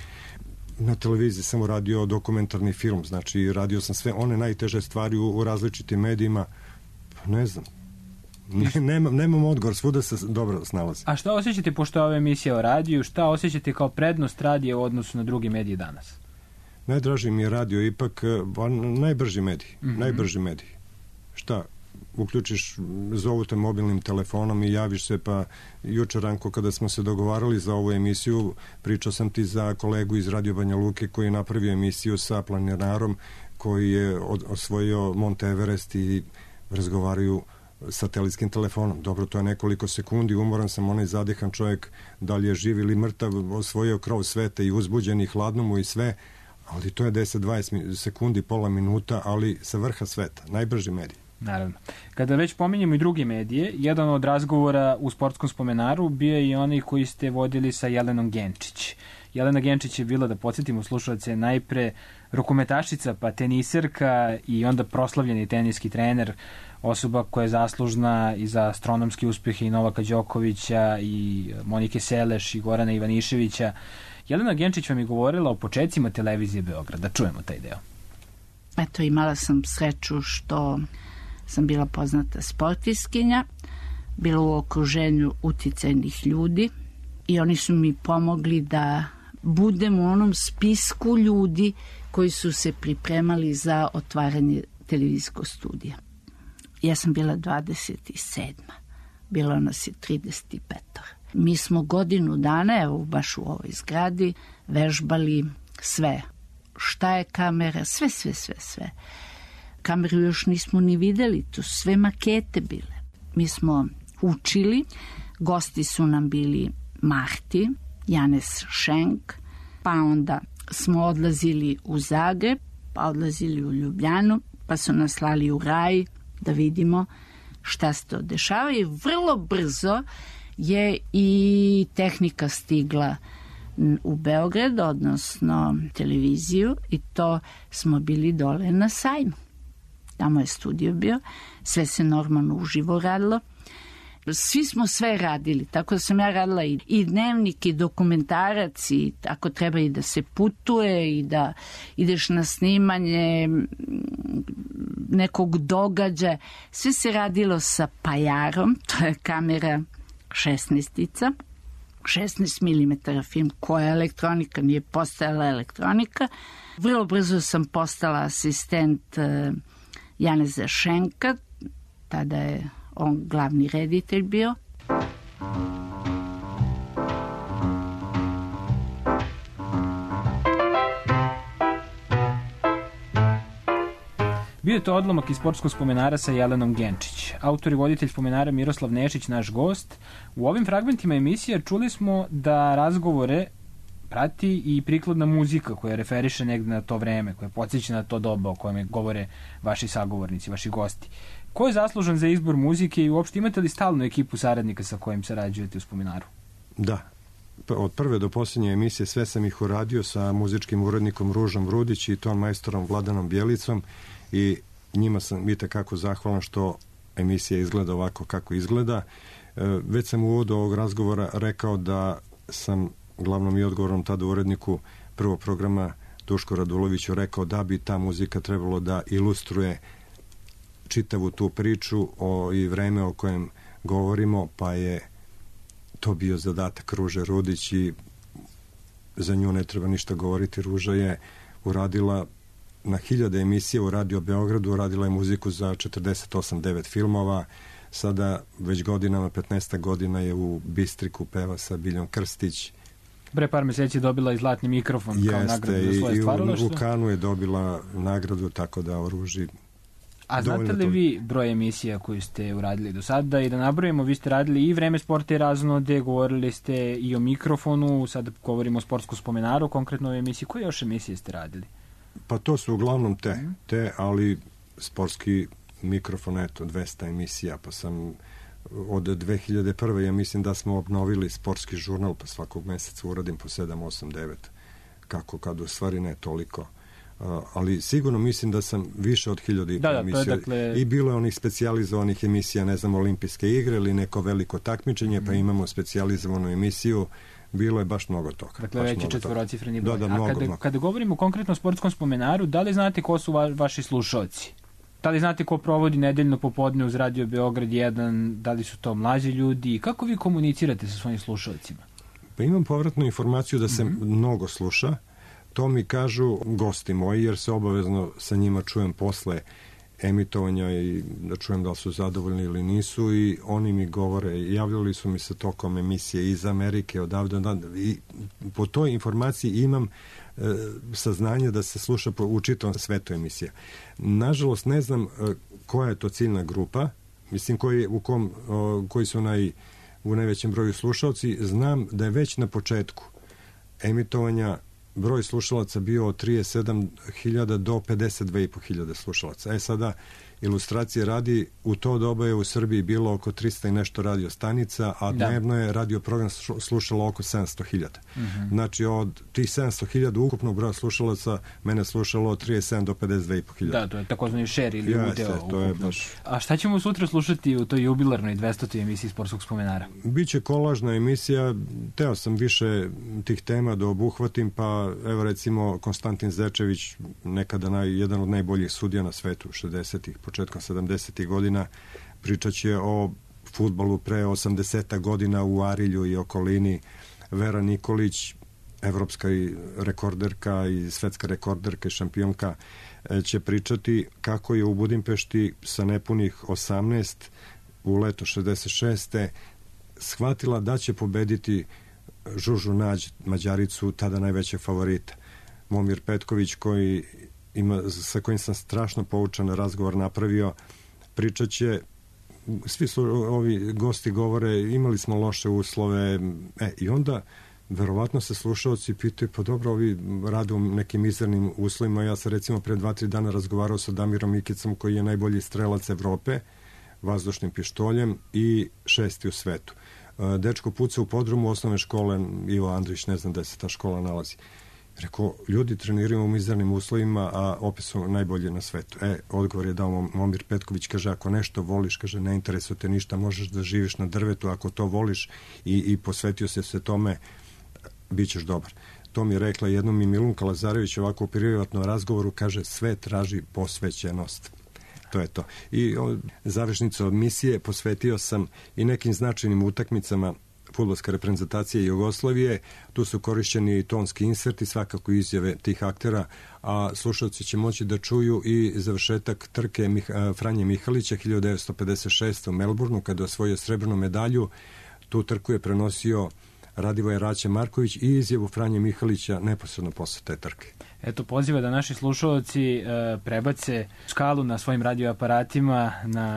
Na televiziji sam uradio dokumentarni film, znači radio sam sve one najteže stvari u, u različitim medijima, ne znam. Ne, nemam, nemam odgovor, svuda se dobro snalazi. A šta osjećate, pošto je ova emisija o radiju, šta osjećate kao prednost radija u odnosu na druge medije danas? Najdraži mi je radio ipak najbrži medij, mm-hmm. najbrži medij. Šta, uključiš, zovu te mobilnim telefonom i javiš se, pa jučer ranko kada smo se dogovarali za ovu emisiju, pričao sam ti za kolegu iz Radio Banja Luke koji je napravio emisiju sa planinarom koji je osvojio Mont Everest i razgovaraju satelitskim telefonom. Dobro, to je nekoliko sekundi, umoran sam, onaj zadehan čovjek, da li je živ ili mrtav, osvojio krov sveta i uzbuđen i hladno mu i sve, ali to je deset do dvadeset sekundi, pola minuta, ali sa vrha sveta. Najbrži medij. Naravno. Kada već pominjemo i druge medije, jedan od razgovora u Sportskom spomenaru bio je i onaj koji ste vodili sa Jelenom Genčić. Jelena Genčić je bila, da podsjetimo slušalce, najpre rukometašica, pa teniserka i onda proslavljeni teniski trener, osoba koja je zaslužna i za astronomski uspjehe i Novaka Đokovića i Monike Seleš i Gorana Ivaniševića. Jelena Genčić vam je govorila o početcima televizije Beograd. Da čujemo taj deo. Eto, imala sam sreću što sam bila poznata sportiskinja, bila u okruženju uticajnih ljudi i oni su mi pomogli da budem u onom spisku ljudi koji su se pripremali za otvaranje televizijskog studija. Ja sam bila dvadeset sedma. Bilo nas je trideset pet. Mi smo godinu dana, evo baš u ovoj zgradi, vežbali sve. Šta je kamera? Sve, sve, sve, sve. Kameru još nismo ni videli, to su sve makete bile. Mi smo učili, gosti su nam bili Marti, Janez Šenk, pa onda smo odlazili u Zagreb, pa odlazili u Ljubljanu, pa su nas slali u Raj, da vidimo šta se to dešava i vrlo brzo je i tehnika stigla u Beograd, odnosno televiziju i to smo bili dole na sajmu. Tamo je studio bio, sve se normalno uživo radilo. Svi smo sve radili, tako da sam ja radila i, i dnevnik i dokumentarac i ako treba i da se putuje i da ideš na snimanje nekog događaja. Sve se radilo sa pajarom, to je kamera šesnaestica, šesnaest milimetara film, koja elektronika, nije postajala elektronika. Vrlo brzo sam postala asistent Janeza Šenka, tada je on glavni reditelj bio. Bio je to odlomak iz sportskog spomenara sa Jelenom Genčić. Autor i voditelj spomenara Miroslav Nešić, naš gost. U ovim fragmentima emisije čuli smo da razgovore prati i prikladna muzika koja referiše negde na to vreme, koja podsjeća na to doba o kojem govore vaši sagovornici, vaši gosti. Ko je zaslužan za izbor muzike i uopšte imate li stalnu ekipu saradnika sa kojim sarađujete u spomenaru? Da. Od prve do posljednje emisije sve sam ih uradio sa muzičkim urednikom Ružom Rudić i ton majstorom Vladanom Bjelicom i njima sam itekako zahvalan što emisija izgleda ovako kako izgleda. Već sam u uvodu ovog razgovora rekao da sam glavnom i odgovornom tada uredniku prvog programa Duško Raduloviću rekao da bi ta muzika trebalo da ilustruje čitavu tu priču o, i vreme o kojem govorimo, pa je to bio zadatak Ruže Rudić i za nju ne treba ništa govoriti. Ruža je uradila na hiljade emisija u Radio Beogradu, uradila je muziku za četrdeset osam devet filmova, sada već godinama, petnaest godina je u Bistriku, peva sa Biljom Krstić. Pre par meseci je dobila i zlatni mikrofon Jeste, kao nagradu za svoje stvaralaštvo. I u Kanu je dobila nagradu, tako da o Ruži... A znate li vi broj emisija koju ste uradili do sada? I da nabrojimo, vi ste radili i Vreme sporta i raznode, govorili ste i o mikrofonu, sad govorimo o sportskom spomenaru, konkretno o emisiji. Koje još emisije ste radili? Pa to su uglavnom te, mm. te, ali sportski mikrofon, eto, dvesta emisija, pa sam od dve hiljade prve. ja mislim da smo obnovili sportski žurnal, pa svakog meseca uradim po sedam, osam, devet, kako kad u stvari ne toliko. Uh, ali sigurno mislim da sam više od hiljada i da, emisija. Da, dakle... I bilo je onih specijalizovanih emisija, ne znam, olimpijske igre ili neko veliko takmičenje, mm. pa imamo specijalizovanu emisiju. Bilo je baš mnogo toga. Dakle, veći četvorocifreni broj. Da, da, A mnogo, kada, mnogo. kada govorimo konkretno o sportskom spomenaru, da li znate ko su va, vaši slušalci? Da li znate ko provodi nedeljno popodne uz Radio Beograd jedan? Da li su to mlađi ljudi? Kako vi komunicirate sa svojim slušalcima? Pa imam povratnu informaciju da se mm-hmm. mnogo sluša. To mi kažu gosti moji, jer se obavezno sa njima čujem posle emitovanja i da čujem da li su zadovoljni ili nisu, i oni mi govore, javljali su mi se tokom emisije iz Amerike, odavde, i po toj informaciji imam e, saznanje da se sluša po, u čitavom svetu emisija. Nažalost, ne znam e, koja je to ciljna grupa, mislim koji, u kom, o, koji su naj, u najvećem broju slušalci. Znam da je već na početku emitovanja broj slušalaca bio od trideset sedam hiljada do pedeset dve i po hiljade slušalaca. E sada, ilustracije radi, u to doba je u Srbiji bilo oko trista i nešto radio stanica, a da. dnevno je radio program slušalo oko sedamsto hiljada. Mm-hmm. Znači, od tih sedamsto hiljada ukupnog broja slušalaca mene slušalo od trideset sedam do pedeset dve i po hiljada. Da, to je takozvani share ili ja, udeo. To je baš... A šta ćemo sutra slušati u toj jubilarnoj dvestotoj emisiji Sportskog spomenara? Biće kolažna emisija, teo sam više tih tema da obuhvatim, pa evo recimo Konstantin Zečević, nekada naj, jedan od najboljih sudija na svetu, šezdesetih, početkom sedamdesetih godina, pričat će o fudbalu pre osamdeset godina u Arilju i okolini. Vera Nikolić, evropska rekorderka i svetska rekorderka i šampionka, će pričati kako je u Budimpešti sa nepunih osamnaest u leto šezdeset šeste shvatila da će pobediti Žužu Nađ, Mađaricu, tada najvećeg favorita. Momir Petković, koji ima, sa kojim sam strašno poučan razgovor napravio, pričat će, svi su ovi gosti govore, imali smo loše uslove, e, i onda verovatno se slušaoci pitaju, pa dobro, ovi rade u nekim mizernim uslovima. Ja sam recimo pre dva, tri dana razgovarao sa Damirom Mikicom, koji je najbolji strelac Evrope, vazdušnim pištoljem i šesti u svetu. Dečko puca u podrumu osnovne škole Ivo Andrić, ne znam da se ta škola nalazi. Rekao, ljudi treniraju u mizernim uslovima, a opet su najbolji na svetu. E, odgovor je dao Momir Petković, kaže, ako nešto voliš, kaže, ne interesuje te ništa, možeš da živiš na drvetu, ako to voliš i, i posvetio se se tome, bit ćeš dobar. To mi je rekla jednom i Milunka Lazarević ovako u privatnom razgovoru, kaže, sve traži posvećenost. To je to. I o, završnica od misije posvetio sam i nekim značajnim utakmicama fudbalska reprezentacija Jugoslavije. Tu su korišćeni i tonski inserti, svakako izjave tih aktera, a slušalci će moći da čuju i završetak trke Mih- Franje Mihalića hiljadu devetsto pedeset šeste. u Melbourneu kada je osvojio srebrnu medalju. Tu trku je prenosio Radivoje Raća Marković i izjavu Franje Mihalića neposredno posle te trke. Eto, poziva da naši slušalci e, prebace skalu na svojim radioaparatima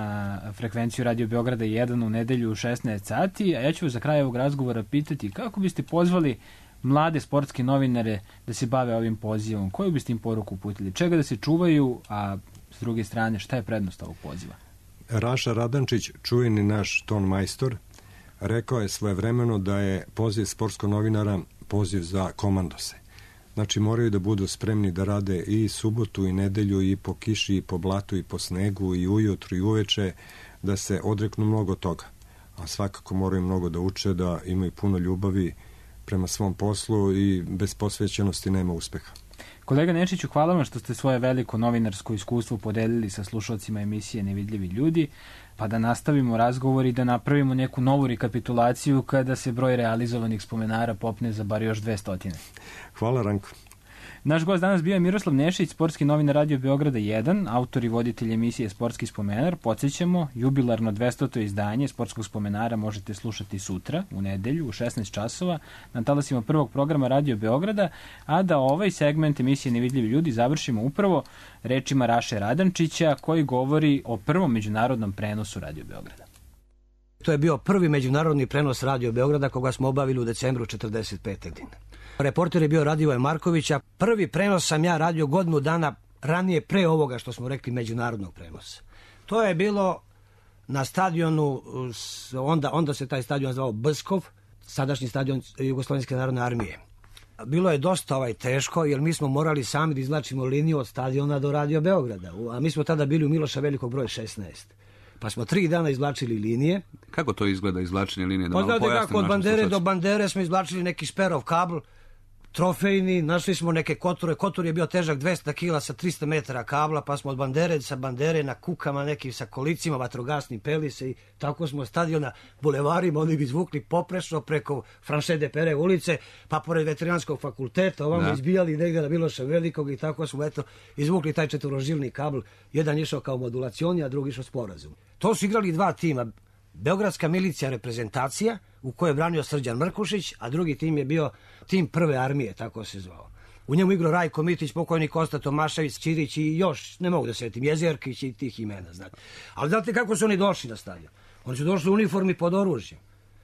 na frekvenciju Radio Beograda jedan u nedelju u šesnaest sati, a ja ću vas za kraj ovog razgovora pitati kako biste pozvali mlade sportske novinare da se bave ovim pozivom, koju biste im poruku uputili, čega da se čuvaju, a s druge strane šta je prednost ovog poziva? Raša Radančić, čuveni naš ton majstor, rekao je svojevremeno da je poziv sportskog novinara poziv za komandose. Znači moraju da budu spremni da rade i subotu i nedelju i po kiši i po blatu i po snegu i ujutru i uveče, da se odreknu mnogo toga. A svakako moraju mnogo da uče, da imaju puno ljubavi prema svom poslu i bez posvećenosti nema uspeha. Kolega Nešiću, hvala vam što ste svoje veliko novinarsko iskustvo podelili sa slušalcima emisije Nevidljivi ljudi, pa da nastavimo razgovor i da napravimo neku novu rekapitulaciju kada se broj realizovanih spomenara popne za bar još dvesta. Hvala, Ranko. Naš gost danas bio je Miroslav Nešić, sportski novinar Radio Beograda jedan, autor i voditelj emisije Sportski spomenar. Podsjećamo, jubilarno dvestoto izdanje Sportskog spomenara možete slušati sutra, u nedelju, u šesnaest časova, na talasima prvog programa Radio Beograda, a da ovaj segment emisije Nevidljivi ljudi završimo upravo rečima Raše Radančića, koji govori o prvom međunarodnom prenosu Radio Beograda. To je bio prvi međunarodni prenos Radio Beograda koga smo obavili u decembru četrdeset pete. godine. Reporter je bio Radivoje Markovića. Prvi prenos sam ja radio godinu dana ranije pre ovoga što smo rekli međunarodnog prenosa. To je bilo na stadionu, onda, onda se taj stadion zvao Bskov, sadašnji stadion Jugoslovenske narodne armije. Bilo je dosta ovaj teško, jer mi smo morali sami da izvlačimo liniju od stadiona do Radio Beograda, a mi smo tada bili u Miloša Velikog broj šesnaest. Pa smo tri dana izvlačili linije. Kako to izgleda izvlačenje linije? Da pa znate kako, od bandere do bandere smo izvlačili neki šperov kabl, trofejni, našli smo neke koture. Kotur je bio težak dvesta kila sa trista metara kabla, pa smo od bandere sa bandere na kukama nekim sa kolicima, vatrogasni pelise i tako smo stadiona bulevarima, oni bi izvukli poprešno preko Franše de Pere ulice, pa pored Veterinarskog fakulteta, ovamo da. izbijali negdje na Miloša Velikog i tako smo eto izvukli taj četvorožilni kabl. Jedan išao kao modulacioni, a drugi išao sporazum. To su igrali dva tima. Beogradska milicija reprezentacija, u kojoj je branio Srđan Mrkušić, a drugi tim je bio tim prve armije, tako se zvao. U njemu igrao Rajko Mitić, pokojni Kosta Tomašević, Ćirić i još, ne mogu da se sjetim, Jezerkić i tih imena, znate. Ali znate kako su oni došli na stadion? Oni su došli u uniformi pod oružjem.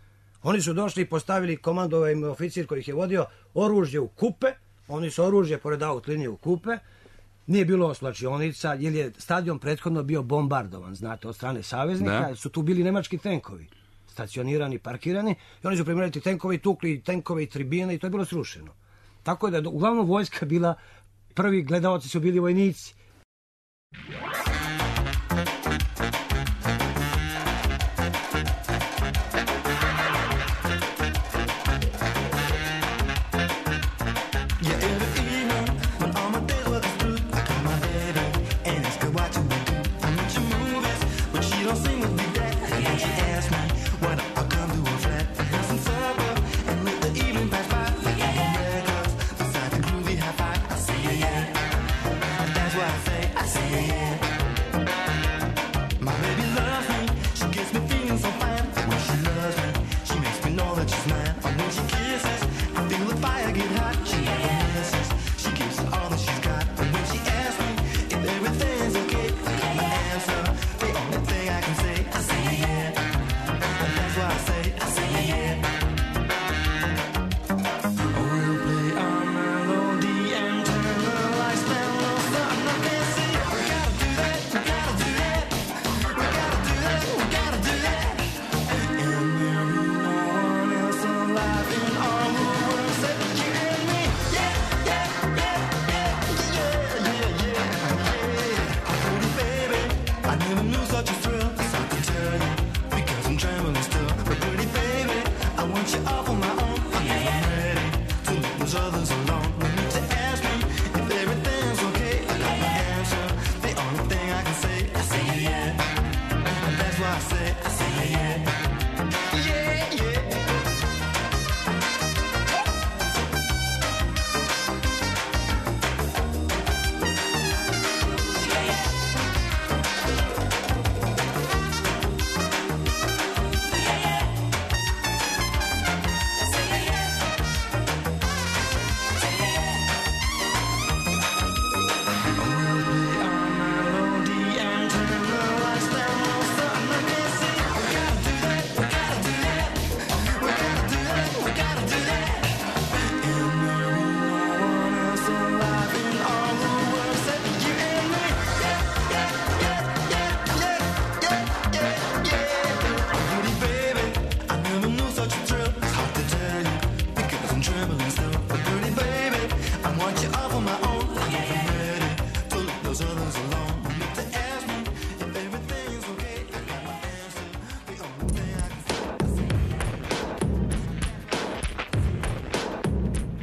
Oni su došli i postavili komandovaj oficir koji ih je vodio oružje u kupe, oni su oružje pored aut linije u kupe, nije bilo slačionica, jer je stadion prethodno bio bombardovan, znate, od strane saveznika, da. Su tu bili nemački tenkovi, stacionirani, parkirani, i oni su primjerili tenkovi, tukli tenkove i tribine i to je bilo srušeno. Tako da je uglavnom vojska bila, prvi gledaoci su bili vojnici.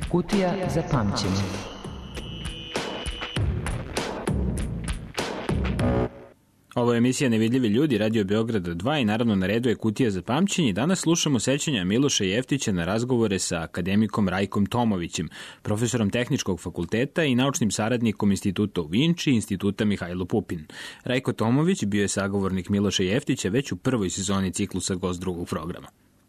Kutija za pamćenje. Ovo je emisija Nevidljivi ljudi, Radio Beograda dva i naravno na redu je Kutija za pamćenje. Danas slušamo sećanja Miloša Jeftića na razgovore sa akademikom Rajkom Tomovićem, profesorom Tehničkog fakulteta i naučnim saradnikom Instituta u Vinči i Instituta Mihajlo Pupin. Rajko Tomović bio je sagovornik Miloša Jeftića već u prvoj sezoni ciklusa Gost drugog programa.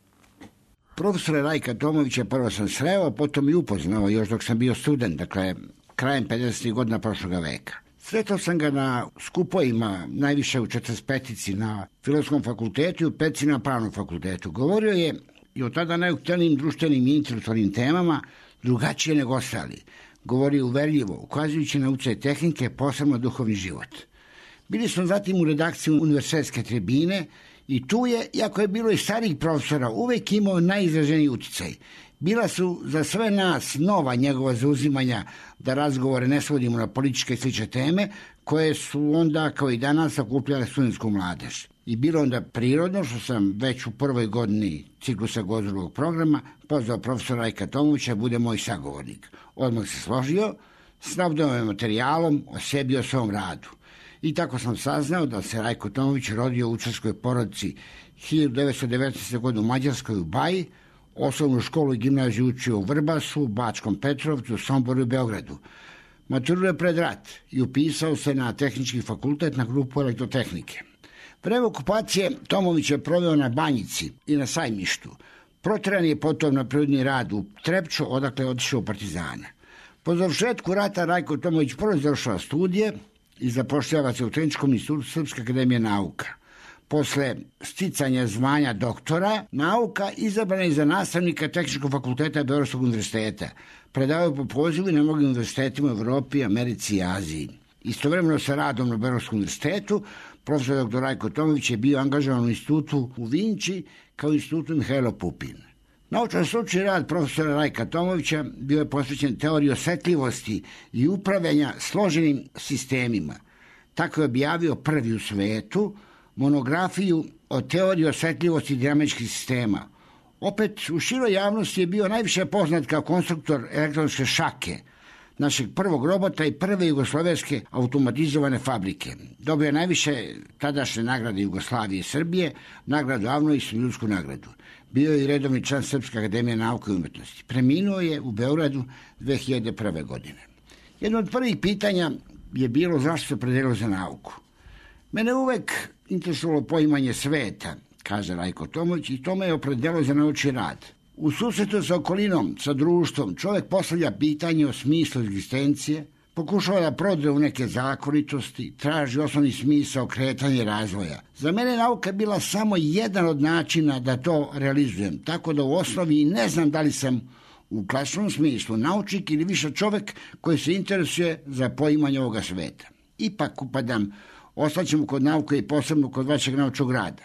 Profesora Rajka Tomovića prvo sam sreo, potom i upoznao još dok sam bio student, dakle krajem pedesetih godina prošloga veka. Sretao sam ga na skupovima, najviše u četrdeset petici na Filozofskom fakultetu i u petici na Pravnom fakultetu. Govorio je i o tada najuktelijim društvenim i intelektualnim temama drugačije nego ostali. Govorio uverljivo, ukazujući na utjecaj tehnike, posebno duhovni život. Bili smo zatim u redakciji Univerzitetske tribine i tu je, iako je bilo i starih profesora, uvek imao najizraženiji utjecaj. Bila su za sve nas nova njegova zauzimanja da razgovore ne svodimo na političke i slične teme, koje su onda, kao i danas, okupljale studentsku mladež. I bilo onda prirodno što sam već u prvoj godini ciklusa Gost drugog programa pozvao profesora Rajka Tomovića da bude moj sagovornik. Odmah se složio, snabdeo me materijalom o sebi i o svom radu. I tako sam saznao da se Rajko Tomović rodio u učarskoj porodici hiljadu devetsto devetnaeste. godine u Mađarskoj u Baji, osnovnu školu i gimnaziju učio u Vrbasu, Bačkom Petrovcu, Somboru i Beogradu. Maturirao je pred rat i upisao se na Tehnički fakultet na grupu elektrotehnike. Vreme okupacije Tomović je proveo na Banjici i na Sajmištu. Proteran je potom na prirodni rad u Trepču, odakle je otišao u Partizana. Po završetku rata Rajko Tomović prvo završava studije i zapošljava se u Tehničkom institutu Srpske akademije nauka. Posle sticanja zvanja doktora nauka izabrana je za nastavnika Tehničkog fakulteta Beogradskog univerziteta. Predavao po pozivu na mnogim univerzitetima u Evropi, Americi i Aziji. Istovremeno sa radom na Beogradskom univerzitetu, profesor doktor Rajko Tomović je bio angažovan u institutu u Vinči kao institutu Mihajlo Pupin. Naučno stručni rad profesora Rajka Tomovića bio je posvećen teoriji osetljivosti i upravljanja složenim sistemima. Tako je objavio prvi u svetu monografiju o teoriji osetljivosti dinamičkih sistema. Opet, u široj javnosti je bio najviše poznat kao konstruktor elektronske šake, našeg prvog robota i prve jugoslovenske automatizovane fabrike. Dobio je najviše tadašnje nagrade Jugoslavije i Srbije, nagradu Avno i Ljudsku nagradu. Bio je i redovni član Srpske akademije nauke i umetnosti. Preminuo je u Beogradu dve hiljade prve. godine. Jedno od prvih pitanja je bilo zašto se opredelio za nauku. Mene uvek interesovalo poimanje sveta, kaže Rajko Tomović, i to me je opredelilo za naučni rad. U susretu sa okolinom, sa društvom, čovjek postavlja pitanje o smislu egzistencije, pokušava da prodre u neke zakonitosti, traži osnovni smisao kretanja i razvoja. Za mene nauka je bila samo jedan od načina da to realizujem, tako da u osnovi ne znam da li sam u klasičnom smislu naučnik ili više čovjek koji se interesuje za poimanje ovoga sveta. Ipak upadam, ostaćemo kod nauke i posebno kod vašeg naučnog rada.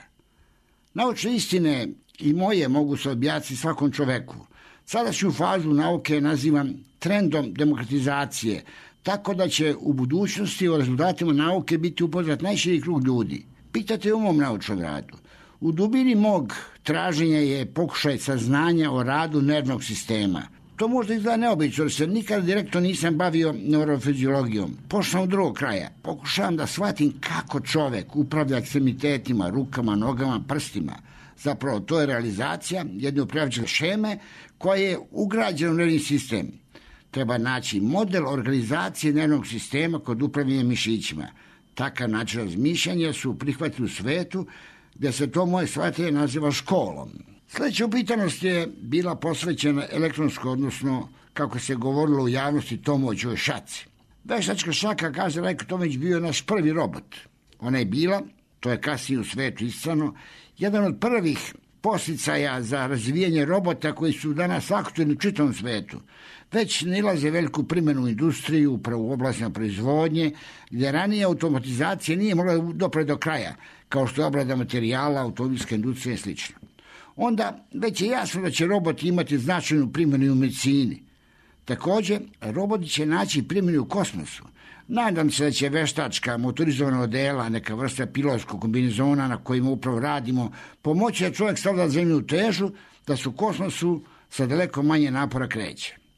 Naučne istine i moje mogu se objasniti svakom čoveku. Sadašnju fazu nauke nazivam trendom demokratizacije, tako da će u budućnosti o rezultatima nauke biti upoznat najširi krug ljudi. Pitate o mom naučnom radu. U dubini mog traženja je pokušaj saznanja o radu nervnog sistema. To možda izgleda neobično, jer se nikada direktno nisam bavio neurofiziologijom. Pošao od drugog kraja. Pokušavam da shvatim kako čovek upravlja ekstremitetima, rukama, nogama, prstima. Zapravo, to je realizacija jedne upravljačke šeme koja je ugrađena u nervni sistem. Treba naći model organizacije nervnog sistema kod upravljanja mišićima. Takav način razmišljanja su prihvatili u svetu, gde se to moje shvatanje naziva školom. Sljedeća upitanost je bila posvećena elektronsko, odnosno, kako se govorilo u javnosti, Tomovićevoj šaci. Veštačka šaka, kaže Rajko Tomović, bio je naš prvi robot. Ona je bila, to je kasnije u svetu iscano, jedan od prvih poslicaja za razvijanje robota koji su danas aktuelni u čitavom svetu. Već nalaze veliku primjenu u industriju, upravo u oblastima proizvodnje, gdje ranije automatizacija nije mogla dopre do kraja, kao što je obrada materijala, automobilska industrija i sl. Onda već je jasno da će roboti imati značajnu primjenu u medicini. Također, roboti će naći primjenu u kosmosu. Nadam se da će veštačka motorizovana odela, neka vrsta pilotskog kombinezona na kojima upravo radimo, pomoći da čovjek stavlja zemlju u težu, da se u kosmosu sa daleko manje napora kreće.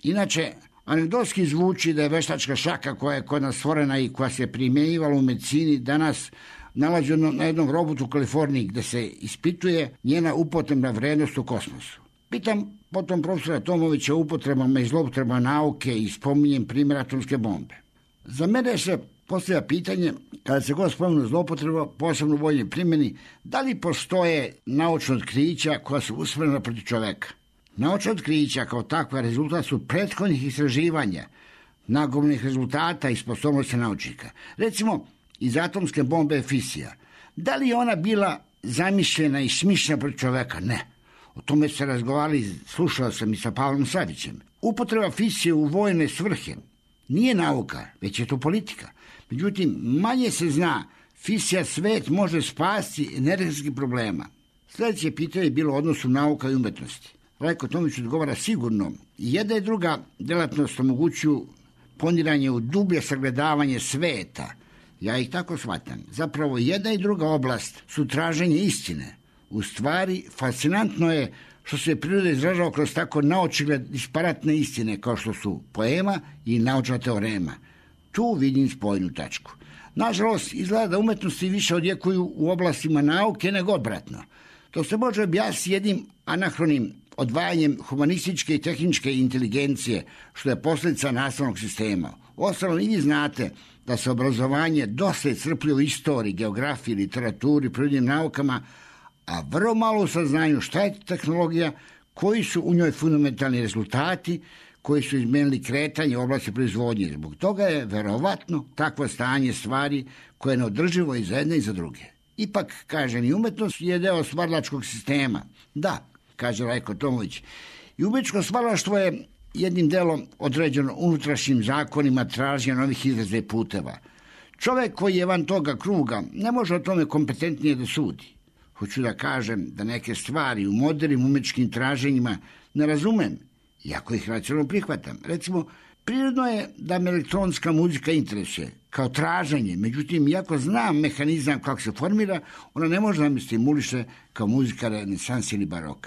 Inače, anegdotski zvuči da je veštačka šaka koja je kod nas stvorena i koja se primjenjivala u medicini danas nalađena na jednom robotu u Kaliforniji gde se ispituje njena upotrebna vrednost u kosmosu. Pitam potom profesora Tomovića o upotrebama i zloupotrebama nauke i spominjem primjer atomske bombe. Za mene se postavlja pitanje, kada se god spomenu zloupotreba, posebno u vojnoj primjeni, da li postoje naučna otkrića koja su usmjerena protiv čoveka? Naučna otkrića kao takva rezultat su prethodnih istraživanja, nagovnih rezultata i sposobnosti naučnika. Recimo, iz atomske bombe fisija. Da li je ona bila zamišljena i smišljena protiv čoveka? Ne. O tome se razgovarali, slušao sam i sa Pavlom Savićem. Upotreba fisije u vojne svrhe nije nauka, već je to politika. Međutim, manje se zna, fisija svet može spasti energetskih problema. Sljedeće pitanje je bilo o odnosu nauka i umetnosti. Rajko Tomić odgovara sigurno. Jedna i druga delatnost omogućuju poniranje u dublje sagledavanje sveta. Ja ih tako shvatam. Zapravo jedna i druga oblast su traženje istine. U stvari, fascinantno je što se priroda izražava kroz tako naočigled disparatne istine kao što su poema i naučna teorema. Tu vidim spojnu tačku. Nažalost, izgleda da umetnosti više odjekuju u oblastima nauke nego obratno. To se može objasniti jednim anahronim odvajanjem humanističke i tehničke inteligencije, što je posljedica nastavnog sistema. Uostalom, i vi znate da se obrazovanje dosta iscrpljuje u istoriji, geografiji, literaturi, prirodnim naukama, a vrlo malo u saznanju šta je tehnologija, koji su u njoj fundamentalni rezultati, koji su izmenili kretanje u oblasti proizvodnje. Zbog toga je verovatno takvo stanje stvari koje je neodrživo i za jedne i za druge. Ipak, kaže, ni umetnost je deo stvaralačkog sistema. Da, kaže Rajko Tomović, i umetničko stvaralaštvo je jednim delom određeno unutrašnjim zakonima traženja novih izraza i puteva. Čovek koji je van toga kruga ne može o tome kompetentnije da sudi. Hoću da kažem da neke stvari u modernim umetničkim traženjima ne razumem, iako ih racionalno prihvatam. Recimo, prirodno je da me elektronska muzika interesuje kao traženje, međutim, iako znam mehanizam kako se formira, ona ne može da me stimuliše kao muzika renesansa ili baroka.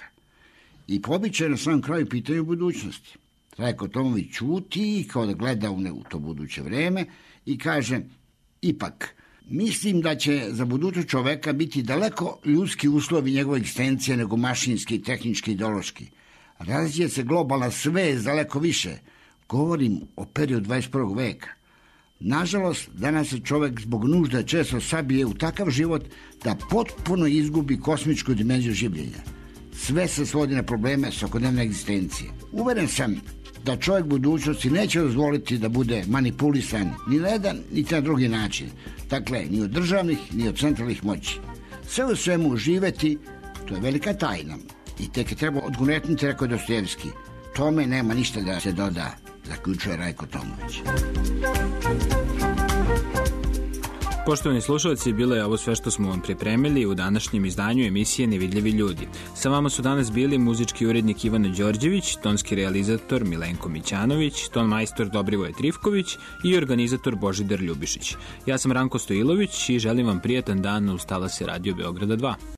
I pobiče na samom kraju pitanje u budućnosti. Rajko Tomović čuti kao da gleda u to buduće vreme i kaže, ipak, mislim da će za budućnost čoveka biti daleko ljudski uslovi njegove egzistencije nego mašinski, tehnički, ideološki. Razvije se globalna svest daleko više. Govorim o periodu dvadeset prvog veka. Nažalost, danas se čovek zbog nužde često sabije u takav život da potpuno izgubi kosmičku dimenziju življenja. Sve se svodi na probleme svakodnevne egzistencije. Uveren sam da čovjek budućnosti neće dozvoliti da bude manipulisan ni na jedan, ni na drugi način. Dakle, ni od državnih, ni od centralnih moći. Sve u svemu živeti, to je velika tajna. I tek je treba odgonetnuti, rekao Dostojevski. Tome nema ništa da se doda, zaključuje Rajko Tomović. Poštovani slušalci, bilo je ovo sve što smo vam pripremili u današnjem izdanju emisije Nevidljivi ljudi. Sa vama su danas bili muzički urednik Ivana Đorđević, tonski realizator Milenko Mićanović, ton majstor Dobrivoje Trifković i organizator Božidar Ljubišić. Ja sam Ranko Stojilović i želim vam prijatan dan uz talase Radio Beograda dva.